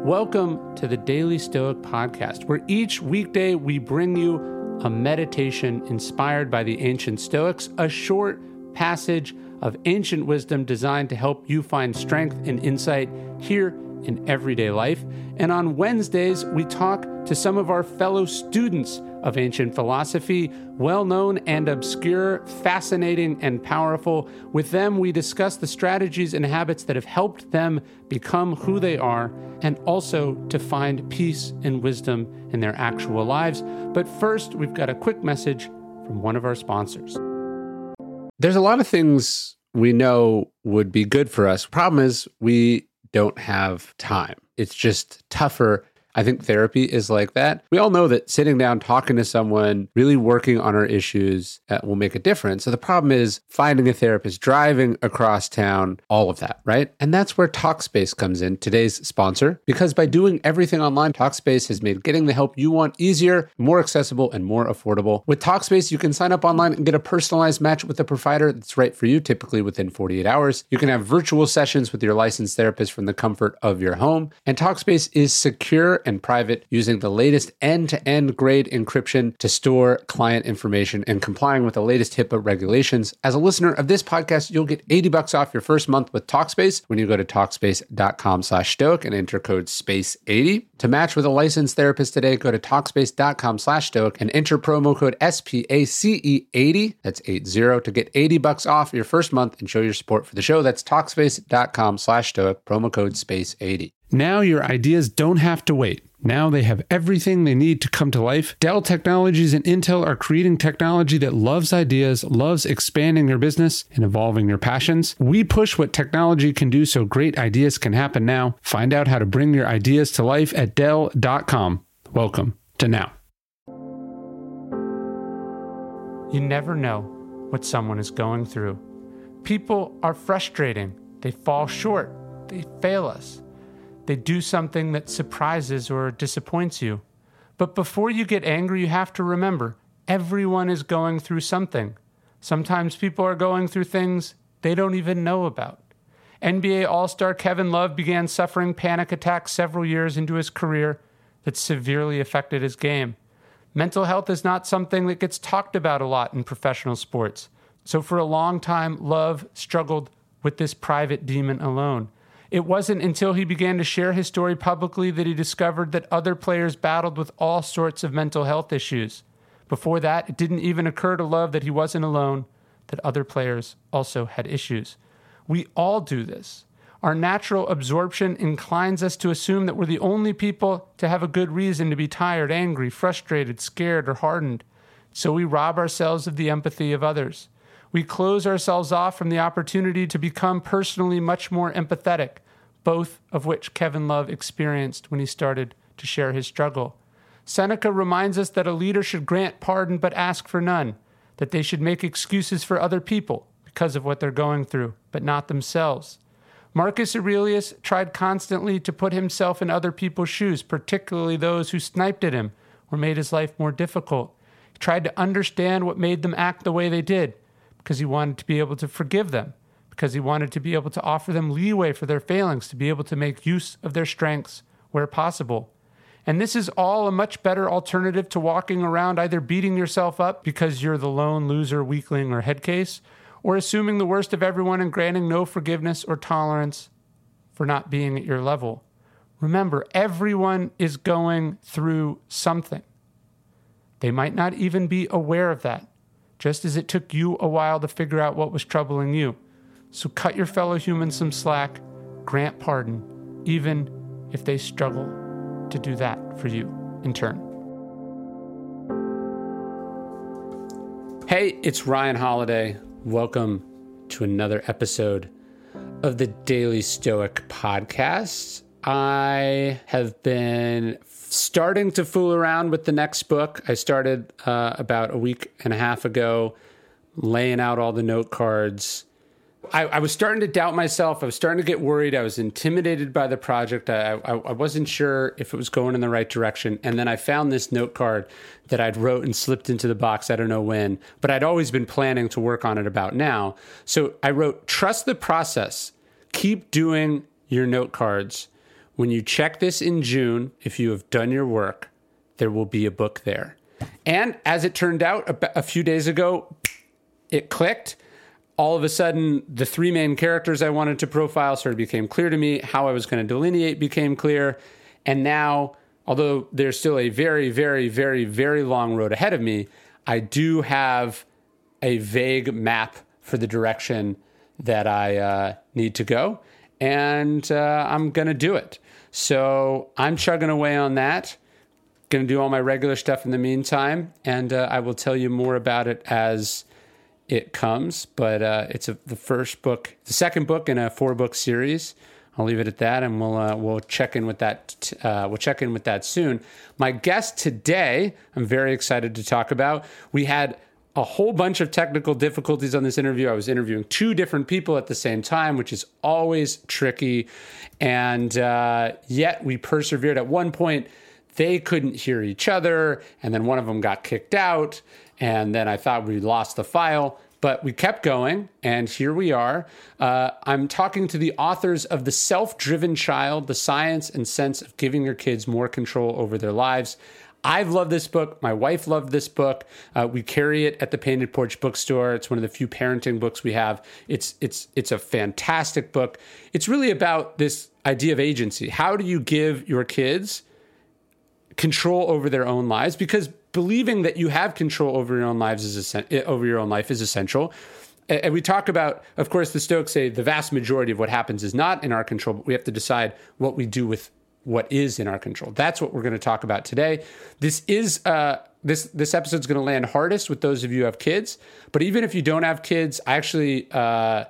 Welcome to the Daily Stoic Podcast, where each weekday we bring you a meditation inspired by the ancient Stoics, a short passage of ancient wisdom designed to help you find strength and insight here in everyday life. And on Wednesdays, we talk to some of our fellow students of ancient philosophy, well-known and obscure, fascinating and powerful. With them, we discuss the strategies and habits that have helped them become who they are, and also to find peace and wisdom in their actual lives. But first, we've got a quick message from one of our sponsors. There's a lot of things we know would be good for us. Problem is, we don't have time. It's just tougher. I think therapy is like that. We all know that sitting down, talking to someone, really working on our issues will make a difference. So the problem is finding a therapist, driving across town, all of that, right? And that's where Talkspace comes in, today's sponsor, because by doing everything online, Talkspace has made getting the help you want easier, more accessible, and more affordable. With Talkspace, you can sign up online and get a personalized match with a provider that's right for you, typically within 48 hours. You can have virtual sessions with your licensed therapist from the comfort of your home. And Talkspace is secure and private, using the latest end-to-end grade encryption to store client information and complying with the latest HIPAA regulations. As a listener of this podcast, you'll get $80 off your first month with Talkspace when you go to Talkspace.com/stoic and enter code SPACE80. To match with a licensed therapist today, go to Talkspace.com/stoic and enter promo code SPACE80, that's 80, to get $80 off your first month and show your support for the show. That's Talkspace.com/stoic, promo code SPACE80. Now your ideas don't have to wait. Now they have everything they need to come to life. Dell Technologies and Intel are creating technology that loves ideas, loves expanding your business and evolving your passions. We push what technology can do so great ideas can happen now. Find out how to bring your ideas to life at Dell.com. Welcome to Now. You never know what someone is going through. People are frustrating. They fall short. They fail us. They do something that surprises or disappoints you. But before you get angry, you have to remember, everyone is going through something. Sometimes people are going through things they don't even know about. NBA All-Star Kevin Love began suffering panic attacks several years into his career that severely affected his game. Mental health is not something that gets talked about a lot in professional sports. So for a long time, Love struggled with this private demon alone. It wasn't until he began to share his story publicly that he discovered that other players battled with all sorts of mental health issues. Before that, it didn't even occur to Love that he wasn't alone, that other players also had issues. We all do this. Our natural absorption inclines us to assume that we're the only people to have a good reason to be tired, angry, frustrated, scared, or hardened. So we rob ourselves of the empathy of others. We close ourselves off from the opportunity to become personally much more empathetic, both of which Kevin Love experienced when he started to share his struggle. Seneca reminds us that a leader should grant pardon but ask for none, that they should make excuses for other people because of what they're going through, but not themselves. Marcus Aurelius tried constantly to put himself in other people's shoes, particularly those who sniped at him or made his life more difficult. He tried to understand what made them act the way they did, because he wanted to be able to forgive them, because he wanted to be able to offer them leeway for their failings, to be able to make use of their strengths where possible. And this is all a much better alternative to walking around either beating yourself up because you're the lone loser, weakling, or head case, or assuming the worst of everyone and granting no forgiveness or tolerance for not being at your level. Remember, everyone is going through something. They might not even be aware of that, just as it took you a while to figure out what was troubling you. So cut your fellow humans some slack, grant pardon, even if they struggle to do that for you in turn. Hey, it's Ryan Holiday. Welcome to another episode of the Daily Stoic Podcast. I have been starting to fool around with the next book. I started about a week and a half ago, laying out all the note cards. I was starting to doubt myself. I was starting to get worried. I was intimidated by the project. I wasn't sure if it was going in the right direction. And then I found this note card that I'd wrote and slipped into the box. I don't know when, but I'd always been planning to work on it about now. So I wrote, trust the process. Keep doing your note cards. When you check this in June, if you have done your work, there will be a book there. And as it turned out, a few days ago, it clicked. All of a sudden, the three main characters I wanted to profile sort of became clear to me. How I was going to delineate became clear. And now, although there's still a very, very, very, very long road ahead of me, I do have a vague map for the direction that I need to go. And I'm going to do it. So I'm chugging away on that. Going to do all my regular stuff in the meantime. And I will tell you more about it as it comes. But it's the first book, the second book in a 4-book series. I'll leave it at that, and we'll check in with that. We'll check in with that soon. My guest today, I'm very excited to talk about. We had a whole bunch of technical difficulties on this interview. I was interviewing 2 different people at the same time, which is always tricky. And yet we persevered. At one point, they couldn't hear each other, and then one of them got kicked out, and then I thought we lost the file. But we kept going, and here we are. I'm talking to the authors of The Self-Driven Child, The Science and Sense of Giving Your Kids More Control Over Their Lives. I've loved this book. My wife loved this book. We carry it at the Painted Porch Bookstore. It's one of the few parenting books we have. It's a fantastic book. It's really about this idea of agency. How do you give your kids control over their own lives? Because believing that you have control over your own lives over your own life is essential. And we talk about, of course, the Stoics say the vast majority of what happens is not in our control, but we have to decide what we do with what is in our control. That's what we're going to talk about today. This is this episode's going to land hardest with those of you who have kids. But even if you don't have kids, I actually got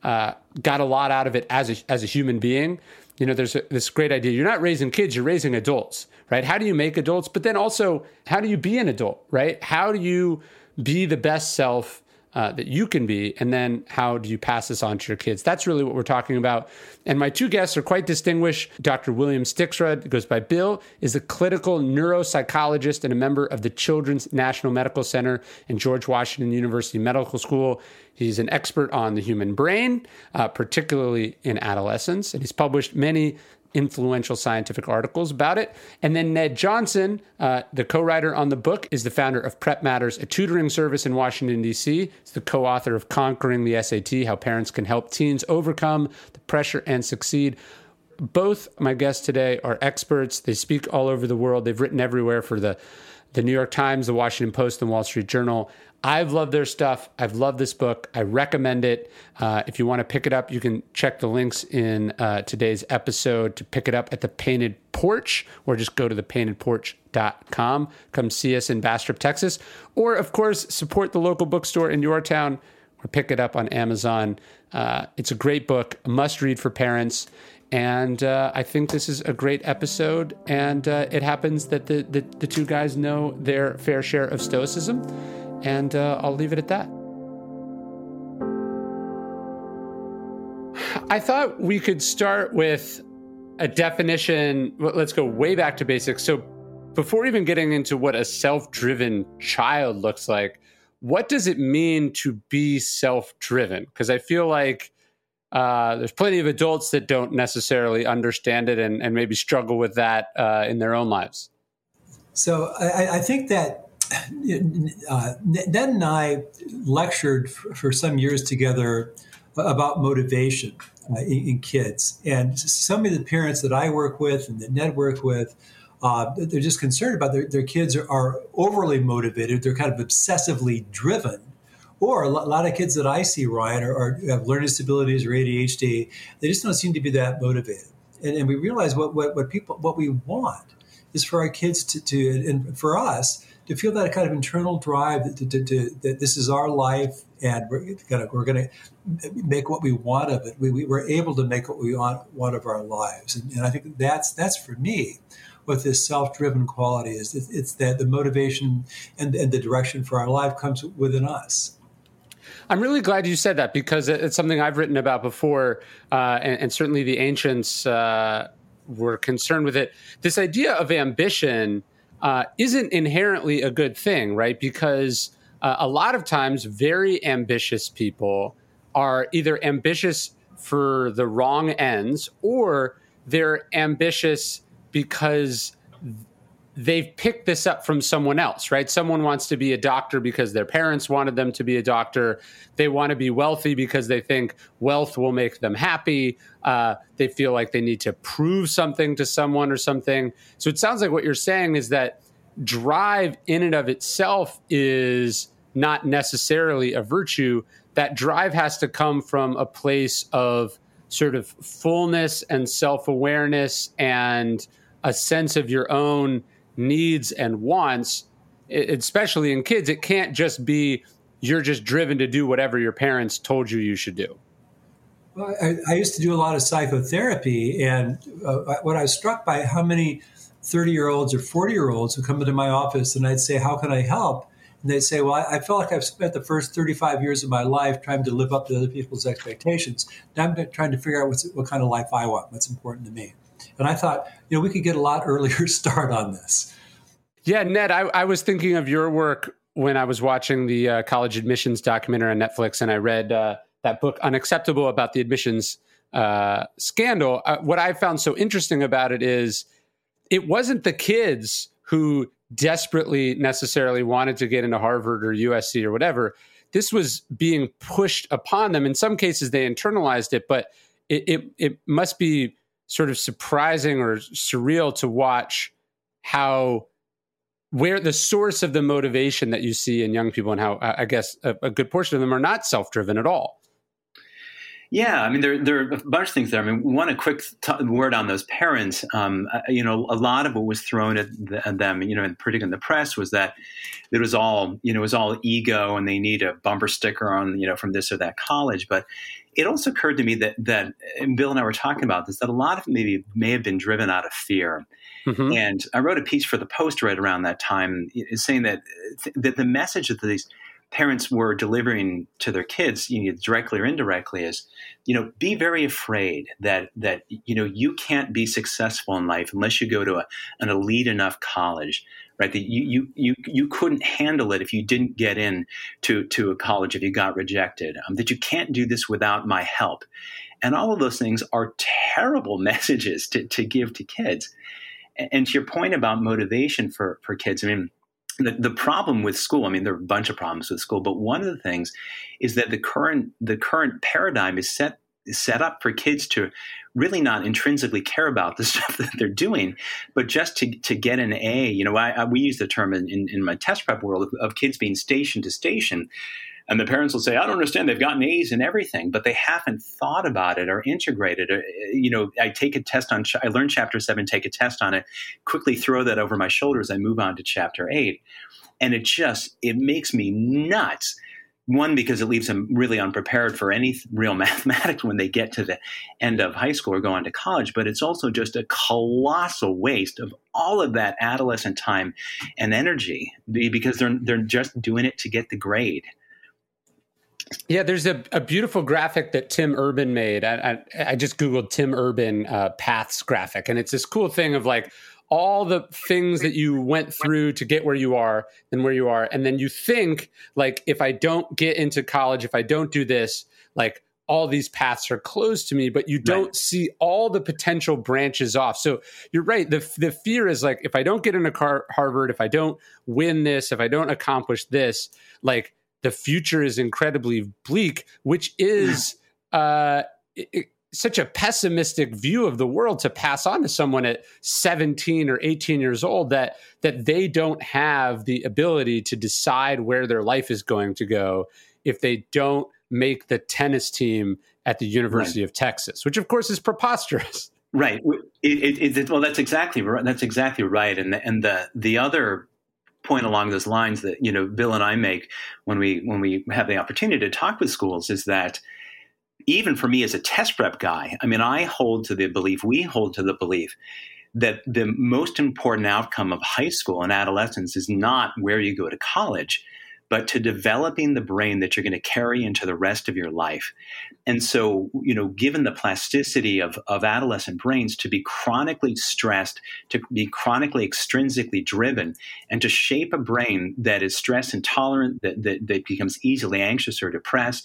a lot out of it as a human being. You know, there's this great idea. You're not raising kids, you're raising adults, right? How do you make adults? But then also, how do you be an adult, right? How do you be the best self that you can be? And then how do you pass this on to your kids? That's really what we're talking about. And my 2 guests are quite distinguished. Dr. William Stixrud, goes by Bill, is a clinical neuropsychologist and a member of the Children's National Medical Center and George Washington University Medical School. He's an expert on the human brain, particularly in adolescence, and he's published many influential scientific articles about it. And then Ned Johnson, the co-writer on the book, is the founder of Prep Matters, a tutoring service in Washington, D.C. He's the co-author of Conquering the SAT, How Parents Can Help Teens Overcome the Pressure and Succeed. Both my guests today are experts. They speak all over the world. They've written everywhere for the New York Times, the Washington Post, and Wall Street Journal. I've loved their stuff. I've loved this book. I recommend it. If you want to pick it up, you can check the links in today's episode to pick it up at the Painted Porch, or just go to thepaintedporch.com. Come see us in Bastrop, Texas. Or, of course, support the local bookstore in your town, or pick it up on Amazon. It's a great book, a must-read for parents. And I think this is a great episode. And it happens that the 2 guys know their fair share of Stoicism. And I'll leave it at that. I thought we could start with a definition. Let's go way back to basics. So before even getting into what a self-driven child looks like, what does it mean to be self-driven? Because I feel like there's plenty of adults that don't necessarily understand it and maybe struggle with that in their own lives. So I think that Ned and I lectured for some years together about motivation in kids. And some of the parents that I work with and that Ned worked with, they're just concerned about their kids are overly motivated. They're kind of obsessively driven. Or a lot of kids that I see, Ryan, have learning disabilities or ADHD. They just don't seem to be that motivated. And we realize what we want is for our kids to and for us to feel that kind of internal drive that this is our life and we're going to make what we want of it. We're able to make what we want of our lives. And I think that's for me what this self-driven quality is. It's that the motivation and the direction for our life comes within us. I'm really glad you said that, because it's something I've written about before, and certainly the ancients were concerned with it. This idea of ambition isn't inherently a good thing, right? Because a lot of times very ambitious people are either ambitious for the wrong ends, or they're ambitious because they've picked this up from someone else, right? Someone wants to be a doctor because their parents wanted them to be a doctor. They want to be wealthy because they think wealth will make them happy. They feel like they need to prove something to someone or something. So it sounds like what you're saying is that drive in and of itself is not necessarily a virtue. That drive has to come from a place of sort of fullness and self-awareness and a sense of your own needs and wants, especially in kids. It can't just be you're just driven to do whatever your parents told you you should do. Well, I used to do a lot of psychotherapy, and what I was struck by how many 30-year-olds or 40-year-olds who come into my office, and I'd say, how can I help? And they'd say, well, I feel like I've spent the first 35 years of my life trying to live up to other people's expectations. Now I'm trying to figure out what kind of life I want, what's important to me. And I thought, we could get a lot earlier start on this. Yeah, Ned, I was thinking of your work when I was watching the college admissions documentary on Netflix, and I read that book, Unacceptable, about the admissions scandal. What I found so interesting about it is it wasn't the kids who desperately necessarily wanted to get into Harvard or USC or whatever. This was being pushed upon them. In some cases, they internalized it, but it must be sort of surprising or surreal to watch where the source of the motivation that you see in young people, and how I guess a good portion of them are not self-driven at all. Yeah, I mean, there are a bunch of things there. I mean, one, a quick word on those parents. A lot of what was thrown at them, and particularly in the press, was that it was all ego, and they need a bumper sticker on, from this or that college. But it also occurred to me that and Bill and I were talking about this, that a lot of it may have been driven out of fear. Mm-hmm. And I wrote a piece for the Post right around that time, saying that the message that these parents were delivering to their kids, directly or indirectly, is, be very afraid that you can't be successful in life unless you go to an elite enough college, right? That you couldn't handle it if you didn't get in to a college, if you got rejected. That you can't do this without my help, and all of those things are terrible messages to give to kids. And to your point about motivation for kids, I mean, the problem with school, there are a bunch of problems with school, but one of the things is that the current paradigm is set up for kids to really not intrinsically care about the stuff that they're doing, but just to get an A. We use the term in my test prep world of kids being station to station. And the parents will say, I don't understand. They've gotten A's in everything, but they haven't thought about it or integrated it. I take a test I learned chapter 7, take a test on it, quickly throw that over my shoulder as I move on to chapter 8. And it makes me nuts. One, because it leaves them really unprepared for any real mathematics when they get to the end of high school or go on to college. But it's also just a colossal waste of all of that adolescent time and energy, because they're just doing it to get the grade. Yeah, there's a beautiful graphic that Tim Urban made. I just Googled Tim Urban paths graphic, and it's this cool thing of like all the things that you went through to get where you are, and then you think, like, if I don't get into college, if I don't do this, like, all these paths are closed to me, but you don't see all the potential branches off. So you're right. The fear is like, if I don't get into Harvard, if I don't win this, if I don't accomplish this, like, the future is incredibly bleak, which is such a pessimistic view of the world to pass on to someone at 17 or 18 years old, that they don't have the ability to decide where their life is going to go if they don't make the tennis team at the University of Texas, which of course is preposterous. Right. Well, that's exactly right. That's exactly right. And the other point along those lines that Bill and I make when we have the opportunity to talk with schools is that even for me as a test prep guy, we hold to the belief that the most important outcome of high school and adolescence is not where you go to college, but to developing the brain that you're going to carry into the rest of your life. And so, given the plasticity of adolescent brains, to be chronically stressed, to be chronically extrinsically driven, and to shape a brain that is stress intolerant, that becomes easily anxious or depressed,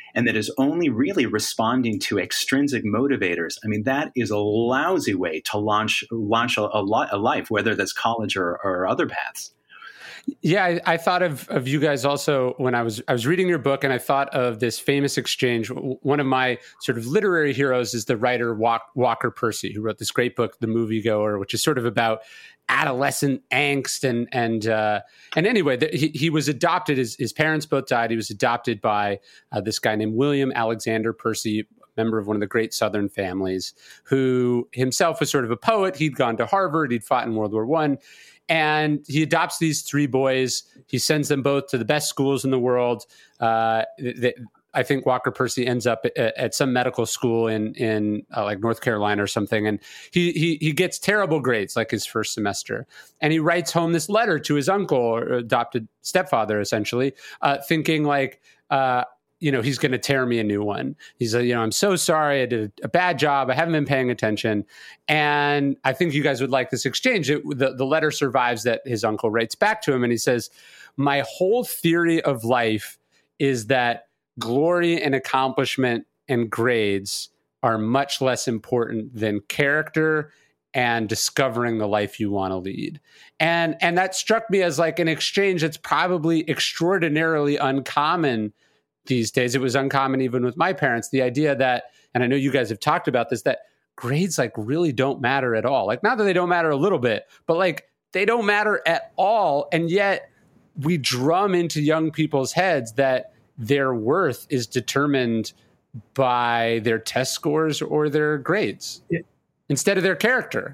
and that is only really responding to extrinsic motivators, I mean, that is a lousy way to launch a life, whether that's college or other paths. Yeah, I thought of you guys also when I was reading your book, and I thought of this famous exchange. One of my sort of literary heroes is the writer Walker Percy, who wrote this great book, The Moviegoer, which is sort of about adolescent angst and anyway, he was adopted. His parents both died. He was adopted by this guy named William Alexander Percy, member of one of the great Southern families, who himself was sort of a poet. He'd gone to Harvard. He'd fought in World War I. And he adopts these three boys. He sends them both to the best schools in the world. I think Walker Percy ends up at some medical school in like North Carolina or something. And he gets terrible grades, like his first semester. And he writes home this letter to his uncle, or adopted stepfather, essentially, thinking like, he's going to tear me a new one. He's like, I'm so sorry. I did a bad job. I haven't been paying attention. And I think you guys would like this exchange. The letter survives that his uncle writes back to him. And he says, my whole theory of life is that glory and accomplishment and grades are much less important than character and discovering the life you want to lead. And that struck me as like an exchange that's probably extraordinarily uncommon these days. It was uncommon even with my parents, the idea that, and I know you guys have talked about this, that grades like really don't matter at all. Like, not that they don't matter a little bit, but like they don't matter at all. And yet we drum into young people's heads that their worth is determined by their test scores or their grades instead of their character.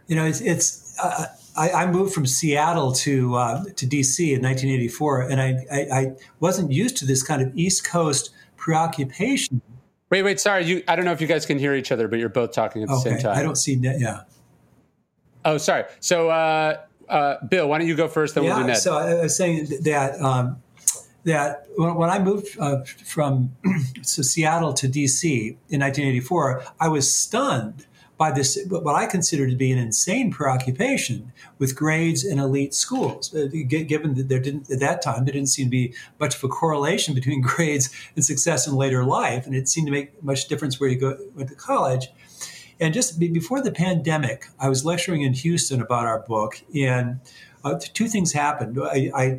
I moved from Seattle to DC in 1984, and I wasn't used to this kind of East Coast preoccupation. Wait, sorry. I don't know if you guys can hear each other, but you're both talking at the same time. I don't see Ned. Yeah. Oh, sorry. So, Bill, why don't you go first, then we'll do Ned. So I was saying that when I moved from Seattle to DC in 1984, I was stunned by this, what I consider to be an insane preoccupation with grades in elite schools, given that at that time, there didn't seem to be much of a correlation between grades and success in later life. And it seemed to make much difference where you went to college. And just before the pandemic, I was lecturing in Houston about our book, and two things happened. I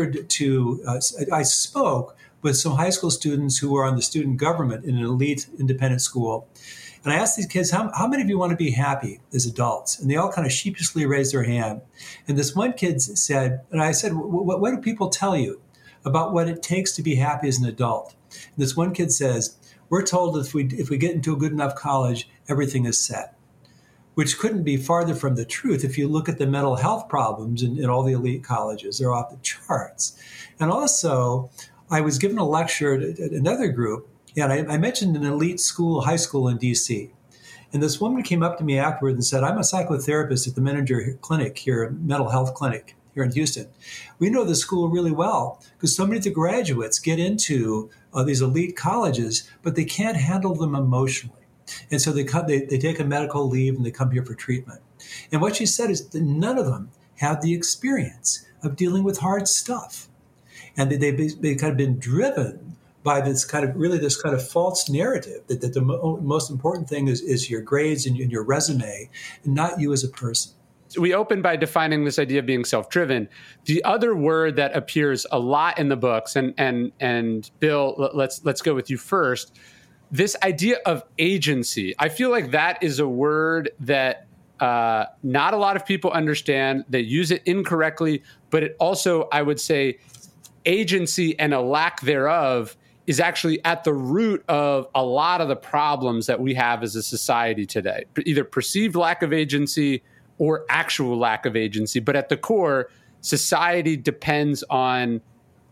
spoke with some high school students who were on the student government in an elite independent school. And I asked these kids, how many of you want to be happy as adults? And they all kind of sheepishly raised their hand. And this one kid said, and I said, what do people tell you about what it takes to be happy as an adult? And this one kid says, we're told that if we get into a good enough college, everything is set, which couldn't be farther from the truth. If you look at the mental health problems in all the elite colleges, they're off the charts. And also, I was given a lecture at another group, and I mentioned an elite school, high school in D.C. And this woman came up to me afterwards and said, I'm a psychotherapist at the Menninger Clinic here, mental health clinic here in Houston. We know the school really well because so many of the graduates get into these elite colleges, but they can't handle them emotionally. And so they take a medical leave and they come here for treatment. And what she said is that none of them have the experience of dealing with hard stuff. And they've kind of been driven by this kind of false narrative that the most important thing is your grades and your resume, and not you as a person. We open by defining this idea of being self-driven. The other word that appears a lot in the books, and Bill, let's go with you first. This idea of agency. I feel like that is a word that not a lot of people understand. They use it incorrectly, but it also, I would say, agency and a lack thereof is actually at the root of a lot of the problems that we have as a society today, either perceived lack of agency or actual lack of agency. But at the core, society depends on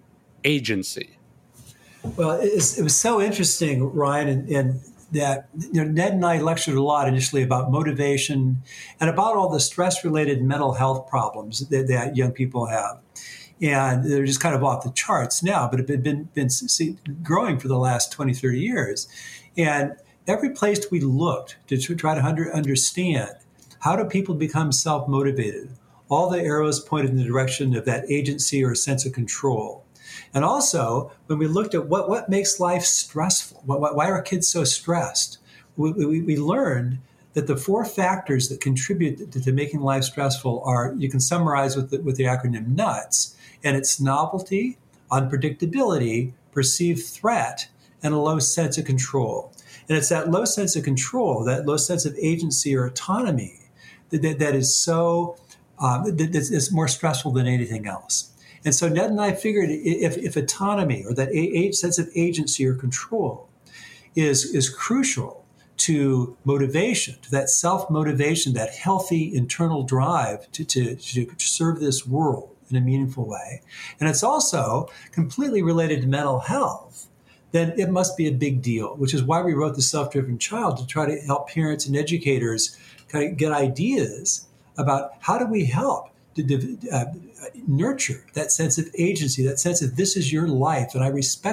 agency. Well, it was so interesting, Ryan, and that Ned and I lectured a lot initially about motivation and about all the stress-related mental health problems that young people have. And they're just kind of off the charts now, but have been growing for the last 20, 30 years. And every place we looked to try to understand how do people become self-motivated, all the arrows pointed in the direction of that agency or sense of control. And also, when we looked at what makes life stressful, why are kids so stressed, we learned that the 4 factors that contribute to making life stressful are, you can summarize with the acronym NUTS, and it's novelty, unpredictability, perceived threat, and a low sense of control. And it's that low sense of control, that low sense of agency or autonomy that is so, that's more stressful than anything else. And so Ned and I figured if autonomy or that sense of agency or control is crucial to motivation, to that self-motivation, that healthy internal drive to serve this world in a meaningful way, and it's also completely related to mental health, then it must be a big deal, which is why we wrote The Self-Driven Child, to try to help parents and educators kind of get ideas about how do we help to nurture that sense of agency, that sense of this is your life. And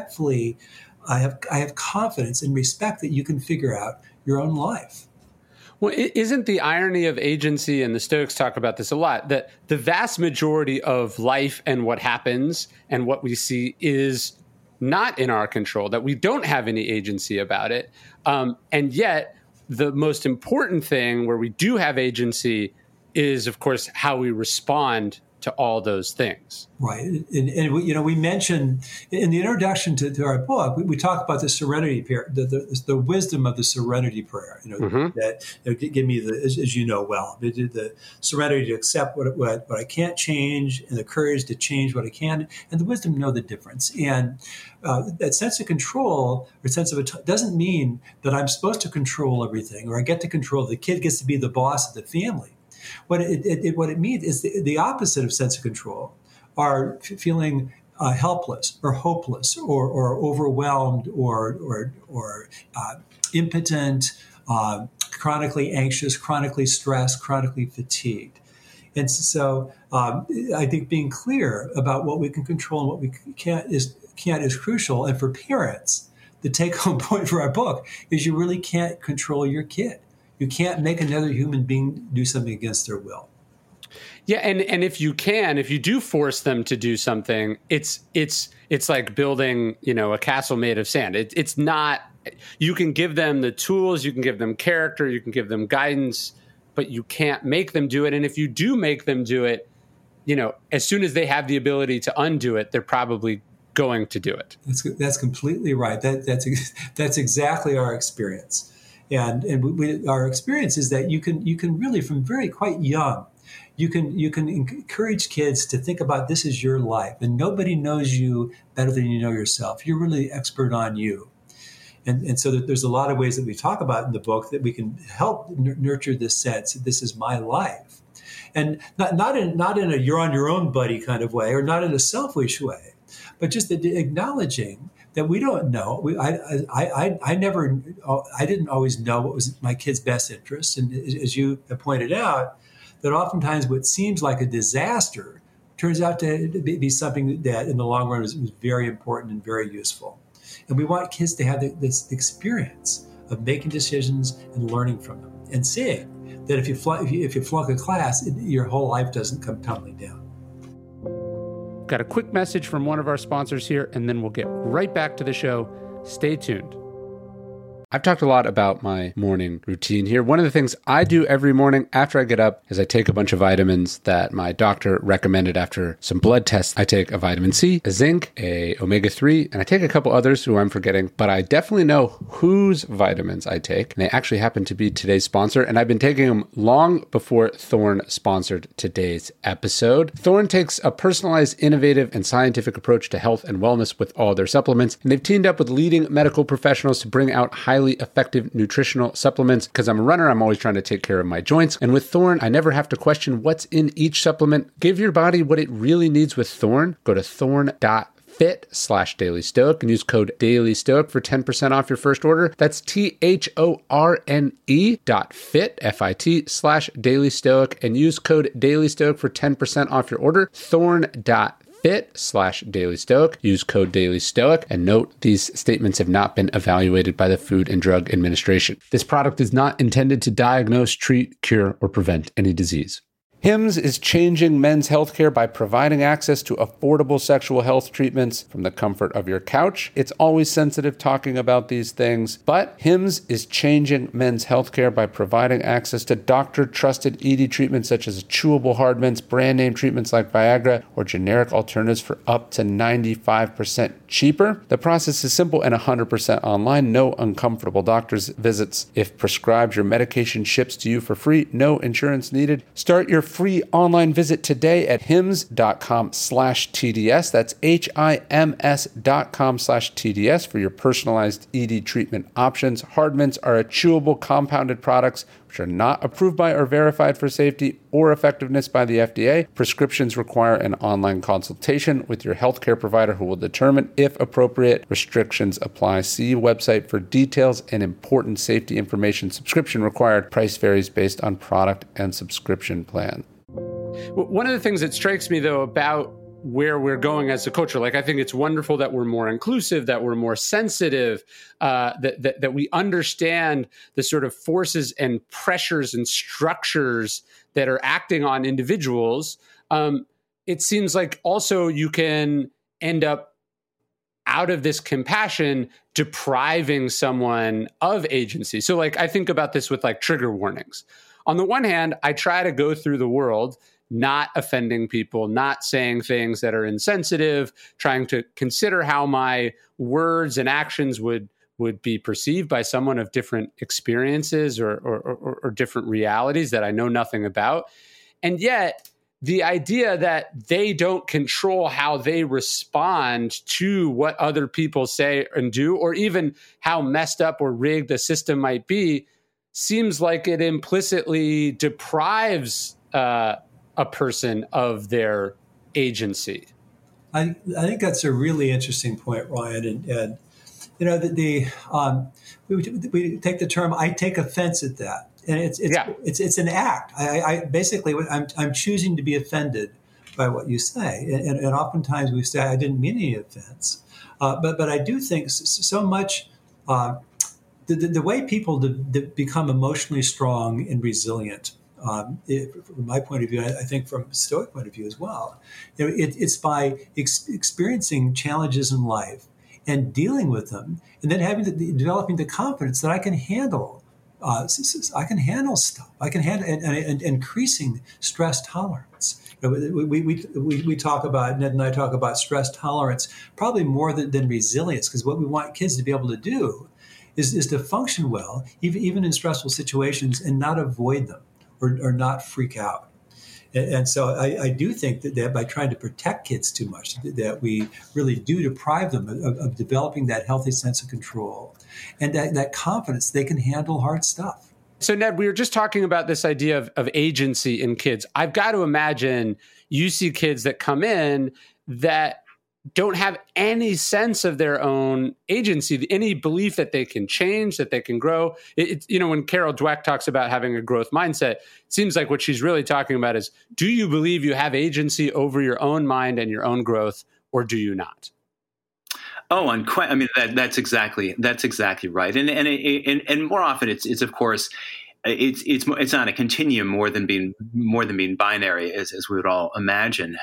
I have confidence and respect that you can figure out your own life. Well, isn't the irony of agency, and the Stoics talk about this a lot, that the vast majority of life and what happens and what we see is not in our control, that we don't have any agency about it. And yet the most important thing where we do have agency is, of course, how we respond to all those things. Right. And we mentioned in the introduction to our book, we talk about the serenity prayer, the wisdom of the serenity prayer, that give me as you know well, the serenity to accept what I can't change, and the courage to change what I can, and the wisdom to know the difference. And that sense of control or sense of doesn't mean that I'm supposed to control everything, or I get to control, the kid gets to be the boss of the family. What it means is the opposite of sense of control are feeling helpless or hopeless or overwhelmed or impotent, chronically anxious, chronically stressed, chronically fatigued. And so I think being clear about what we can control and what we can't is crucial. And for parents, the take-home point for our book is you really can't control your kid. You can't make another human being do something against their will. Yeah, and if you do force them to do something, it's like building, a castle made of sand. It's not. You can give them the tools, you can give them character, you can give them guidance, but you can't make them do it. And if you do make them do it, as soon as they have the ability to undo it, they're probably going to do it. That's completely right. That's exactly our experience. And our experience is that you can really, from very quite young, you can encourage kids to think about this is your life, and nobody knows you better than you know yourself. You're really expert on you, and so there's a lot of ways that we talk about in the book that we can help nurture this sense that this is my life, and not in a you're on your own buddy kind of way, or not in a selfish way, but just acknowledging that we don't know. I didn't always know what was my kid's best interest. And as you have pointed out, that oftentimes what seems like a disaster turns out to be something that in the long run was very important and very useful. And we want kids to have this experience of making decisions and learning from them, and seeing that if you flunk a class, your whole life doesn't come tumbling down. Got a quick message from one of our sponsors here, and then we'll get right back to the show. Stay tuned. I've talked a lot about my morning routine here. One of the things I do every morning after I get up is I take a bunch of vitamins that my doctor recommended after some blood tests. I take a vitamin C, a zinc, a omega-3, and I take a couple others who I'm forgetting, but I definitely know whose vitamins I take. And they actually happen to be today's sponsor, and I've been taking them long before Thorne sponsored today's episode. Thorne takes a personalized, innovative, and scientific approach to health and wellness with all their supplements, and they've teamed up with leading medical professionals to bring out highly effective nutritional supplements. Because I'm a runner, I'm always trying to take care of my joints. And with Thorne, I never have to question what's in each supplement. Give your body what it really needs with Thorne. Go to thorne.fit/dailystoic and use code dailystoic for 10% off your first order. That's THORNE.fit, FIT/dailystoic, and use code dailystoic for 10% off your order. Thorne.fit/dailystoic. Use code dailystoic, and note these statements have not been evaluated by the Food and Drug Administration. This product is not intended to diagnose, treat, cure, or prevent any disease. Hims is changing men's healthcare by providing access to affordable sexual health treatments from the comfort of your couch. It's always sensitive talking about these things, but Hims is changing men's healthcare by providing access to doctor-trusted ED treatments such as chewable hard mints, brand name treatments like Viagra, or generic alternatives for up to 95% cheaper. The process is simple and 100% online. No uncomfortable doctor's visits. If prescribed, your medication ships to you for free. No insurance needed. Start your free online visit today at hims.com/TDS. That's HIMS.com/TDS for your personalized ED treatment options. Hard mints are chewable compounded products which are not approved by or verified for safety or effectiveness by the FDA. Prescriptions require an online consultation with your healthcare provider who will determine if appropriate. Restrictions apply. See website for details and important safety information. Subscription required. Price varies based on product and subscription plan. One of the things that strikes me, though, about where we're going as a culture, like I think it's wonderful that we're more inclusive, that we're more sensitive, that we understand the sort of forces and pressures and structures that are acting on individuals. It seems like also you can end up out of this compassion depriving someone of agency. So like I think about this with like trigger warnings. On the one hand, I try to go through the world not offending people, not saying things that are insensitive, trying to consider how my words and actions would be perceived by someone of different experiences or different realities that I know nothing about. And yet, the idea that they don't control how they respond to what other people say and do, or even how messed up or rigged the system might be, seems like it implicitly deprives a person of their agency. I think that's a really interesting point, Ryan. And you know, we take the term "I take offense at that," and it's an act. I basically I'm choosing to be offended by what you say, and oftentimes we say I didn't mean any offense, but I do think so much. The way people become emotionally strong and resilient. From my point of view, I think from a Stoic point of view as well, you know, it's by experiencing challenges in life and dealing with them, and then developing the confidence that I can handle. I can handle stuff. I can handle and increasing stress tolerance. You know, we talk about, Ned and I talk about stress tolerance probably more than resilience, because what we want kids to be able to do is to function well, even in stressful situations, and not avoid them. Or not freak out. And so I do think that by trying to protect kids too much, that we really do deprive them of developing that healthy sense of control and that confidence they can handle hard stuff. So, Ned, we were just talking about this idea of agency in kids. I've got to imagine you see kids that come in that don't have any sense of their own agency, any belief that they can change, that they can grow. You know, when Carol Dweck talks about having a growth mindset, it seems like what she's really talking about is, do you believe you have agency over your own mind and your own growth, or do you not? Oh, I mean, that's exactly right. And more often it's of course, it's not a continuum more than being binary as we would all imagine.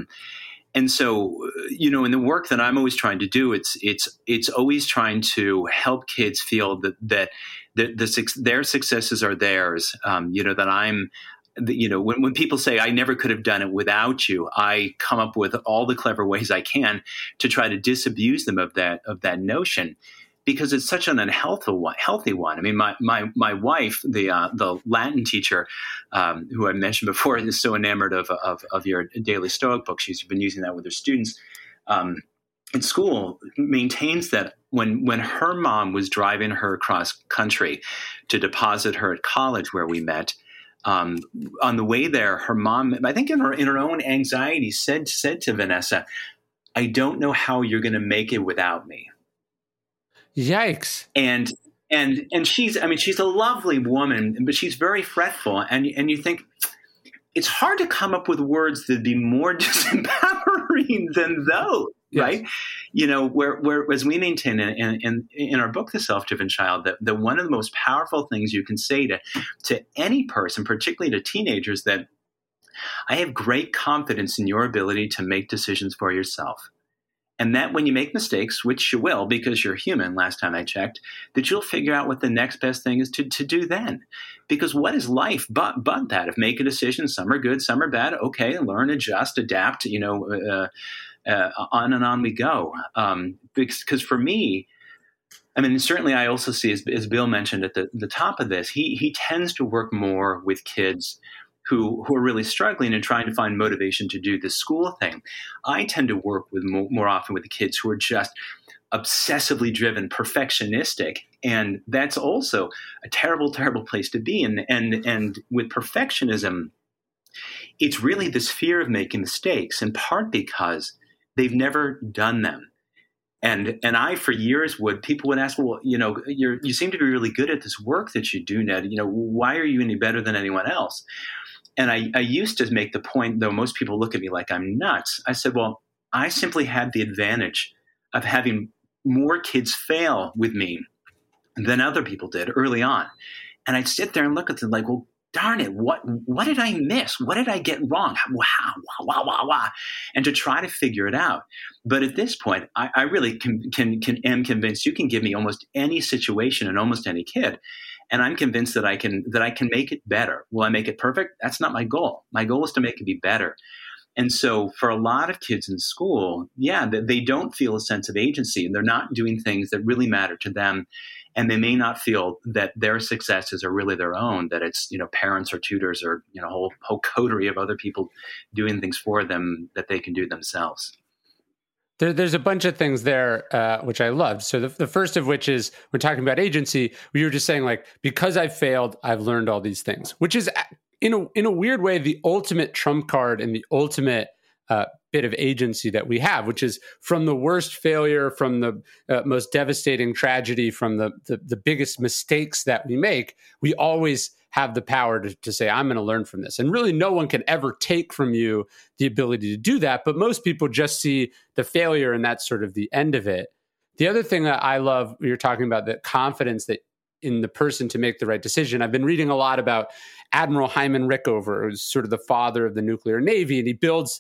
And so, you know, in the work that I'm always trying to do, it's always trying to help kids feel that their successes are theirs. You know, that I'm, you know, when people say I never could have done it without you, I come up with all the clever ways I can to try to disabuse them of that notion. Because it's such an unhealthy one. I mean, my wife, the Latin teacher, who I mentioned before, is so enamored of your Daily Stoic book. She's been using that with her students in school. Maintains that when her mom was driving her across country to deposit her at college, where we met, on the way there, her mom, I think in her own anxiety, said to Vanessa, "I don't know how you're going to make it without me." Yikes. And she's a lovely woman, but she's very fretful. And you think it's hard to come up with words that'd be more disempowering than those, yes. Right? You know, whereas we maintain in our book, The Self-Driven Child, that one of the most powerful things you can say to any person, particularly to teenagers, that I have great confidence in your ability to make decisions for yourself. And that when you make mistakes, which you will because you're human, last time I checked, that you'll figure out what the next best thing is to do then. Because what is life but that? If make a decision, some are good, some are bad, okay, learn, adjust, adapt, on and on we go. Because for me, I mean, certainly I also see, as Bill mentioned at the top of this, he tends to work more with kids who are really struggling and trying to find motivation to do the school thing. I tend to work with more often with the kids who are just obsessively driven, perfectionistic. And that's also a terrible, terrible place to be. And with perfectionism, it's really this fear of making mistakes, in part because they've never done them. And I, for years, people would ask, well, you seem to be really good at this work that you do, Ned. Why are you any better than anyone else? And I used to make the point, though most people look at me like I'm nuts. I said, well, I simply had the advantage of having more kids fail with me than other people did early on. And I'd sit there and look at them like, well, darn it, what did I miss? What did I get wrong? Wow. And to try to figure it out. But at this point, I really am convinced you can give me almost any situation and almost any kid. And I'm convinced that I can make it better. Will I make it perfect? That's not my goal. My goal is to make it be better. And so for a lot of kids in school, they don't feel a sense of agency, and they're not doing things that really matter to them. And they may not feel that their successes are really their own, that it's, parents or tutors or, a whole coterie of other people doing things for them that they can do themselves. There's a bunch of things there, which I loved. So the first of which is, we're talking about agency. We were just saying, like, because I've failed, I've learned all these things, which is in a weird way, the ultimate trump card and the ultimate bit of agency that we have, which is from the worst failure, from the most devastating tragedy, from the biggest mistakes that we make, we always have the power to say, I'm going to learn from this. And really no one can ever take from you the ability to do that. But most people just see the failure and that's sort of the end of it. The other thing that I love, you're talking about the confidence that in the person to make the right decision. I've been reading a lot about Admiral Hyman Rickover, who's sort of the father of the nuclear navy. And he builds,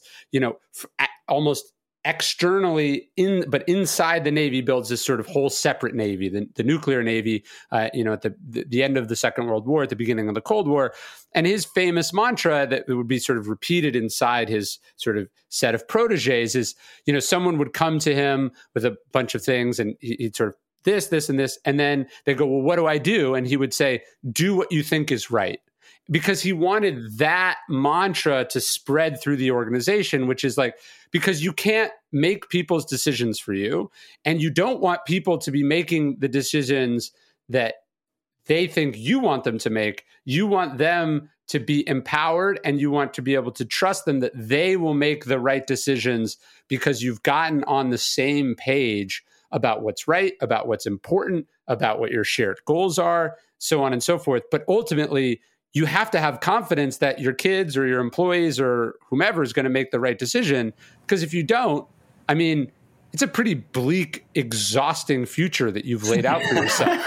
almost externally but inside the Navy builds this sort of whole separate Navy, the nuclear Navy, at the end of the Second World War, at the beginning of the Cold War. And his famous mantra that would be sort of repeated inside his sort of set of proteges is, someone would come to him with a bunch of things and he'd sort of this, and this. And then they go, well, what do I do? And he would say, do what you think is right. Because he wanted that mantra to spread through the organization, which is like, because you can't make people's decisions for you, and you don't want people to be making the decisions that they think you want them to make. You want them to be empowered, and you want to be able to trust them that they will make the right decisions because you've gotten on the same page about what's right, about what's important, about what your shared goals are, so on and so forth. But ultimately, you have to have confidence that your kids or your employees or whomever is going to make the right decision. Because if you don't, I mean, it's a pretty bleak, exhausting future that you've laid out for yourself.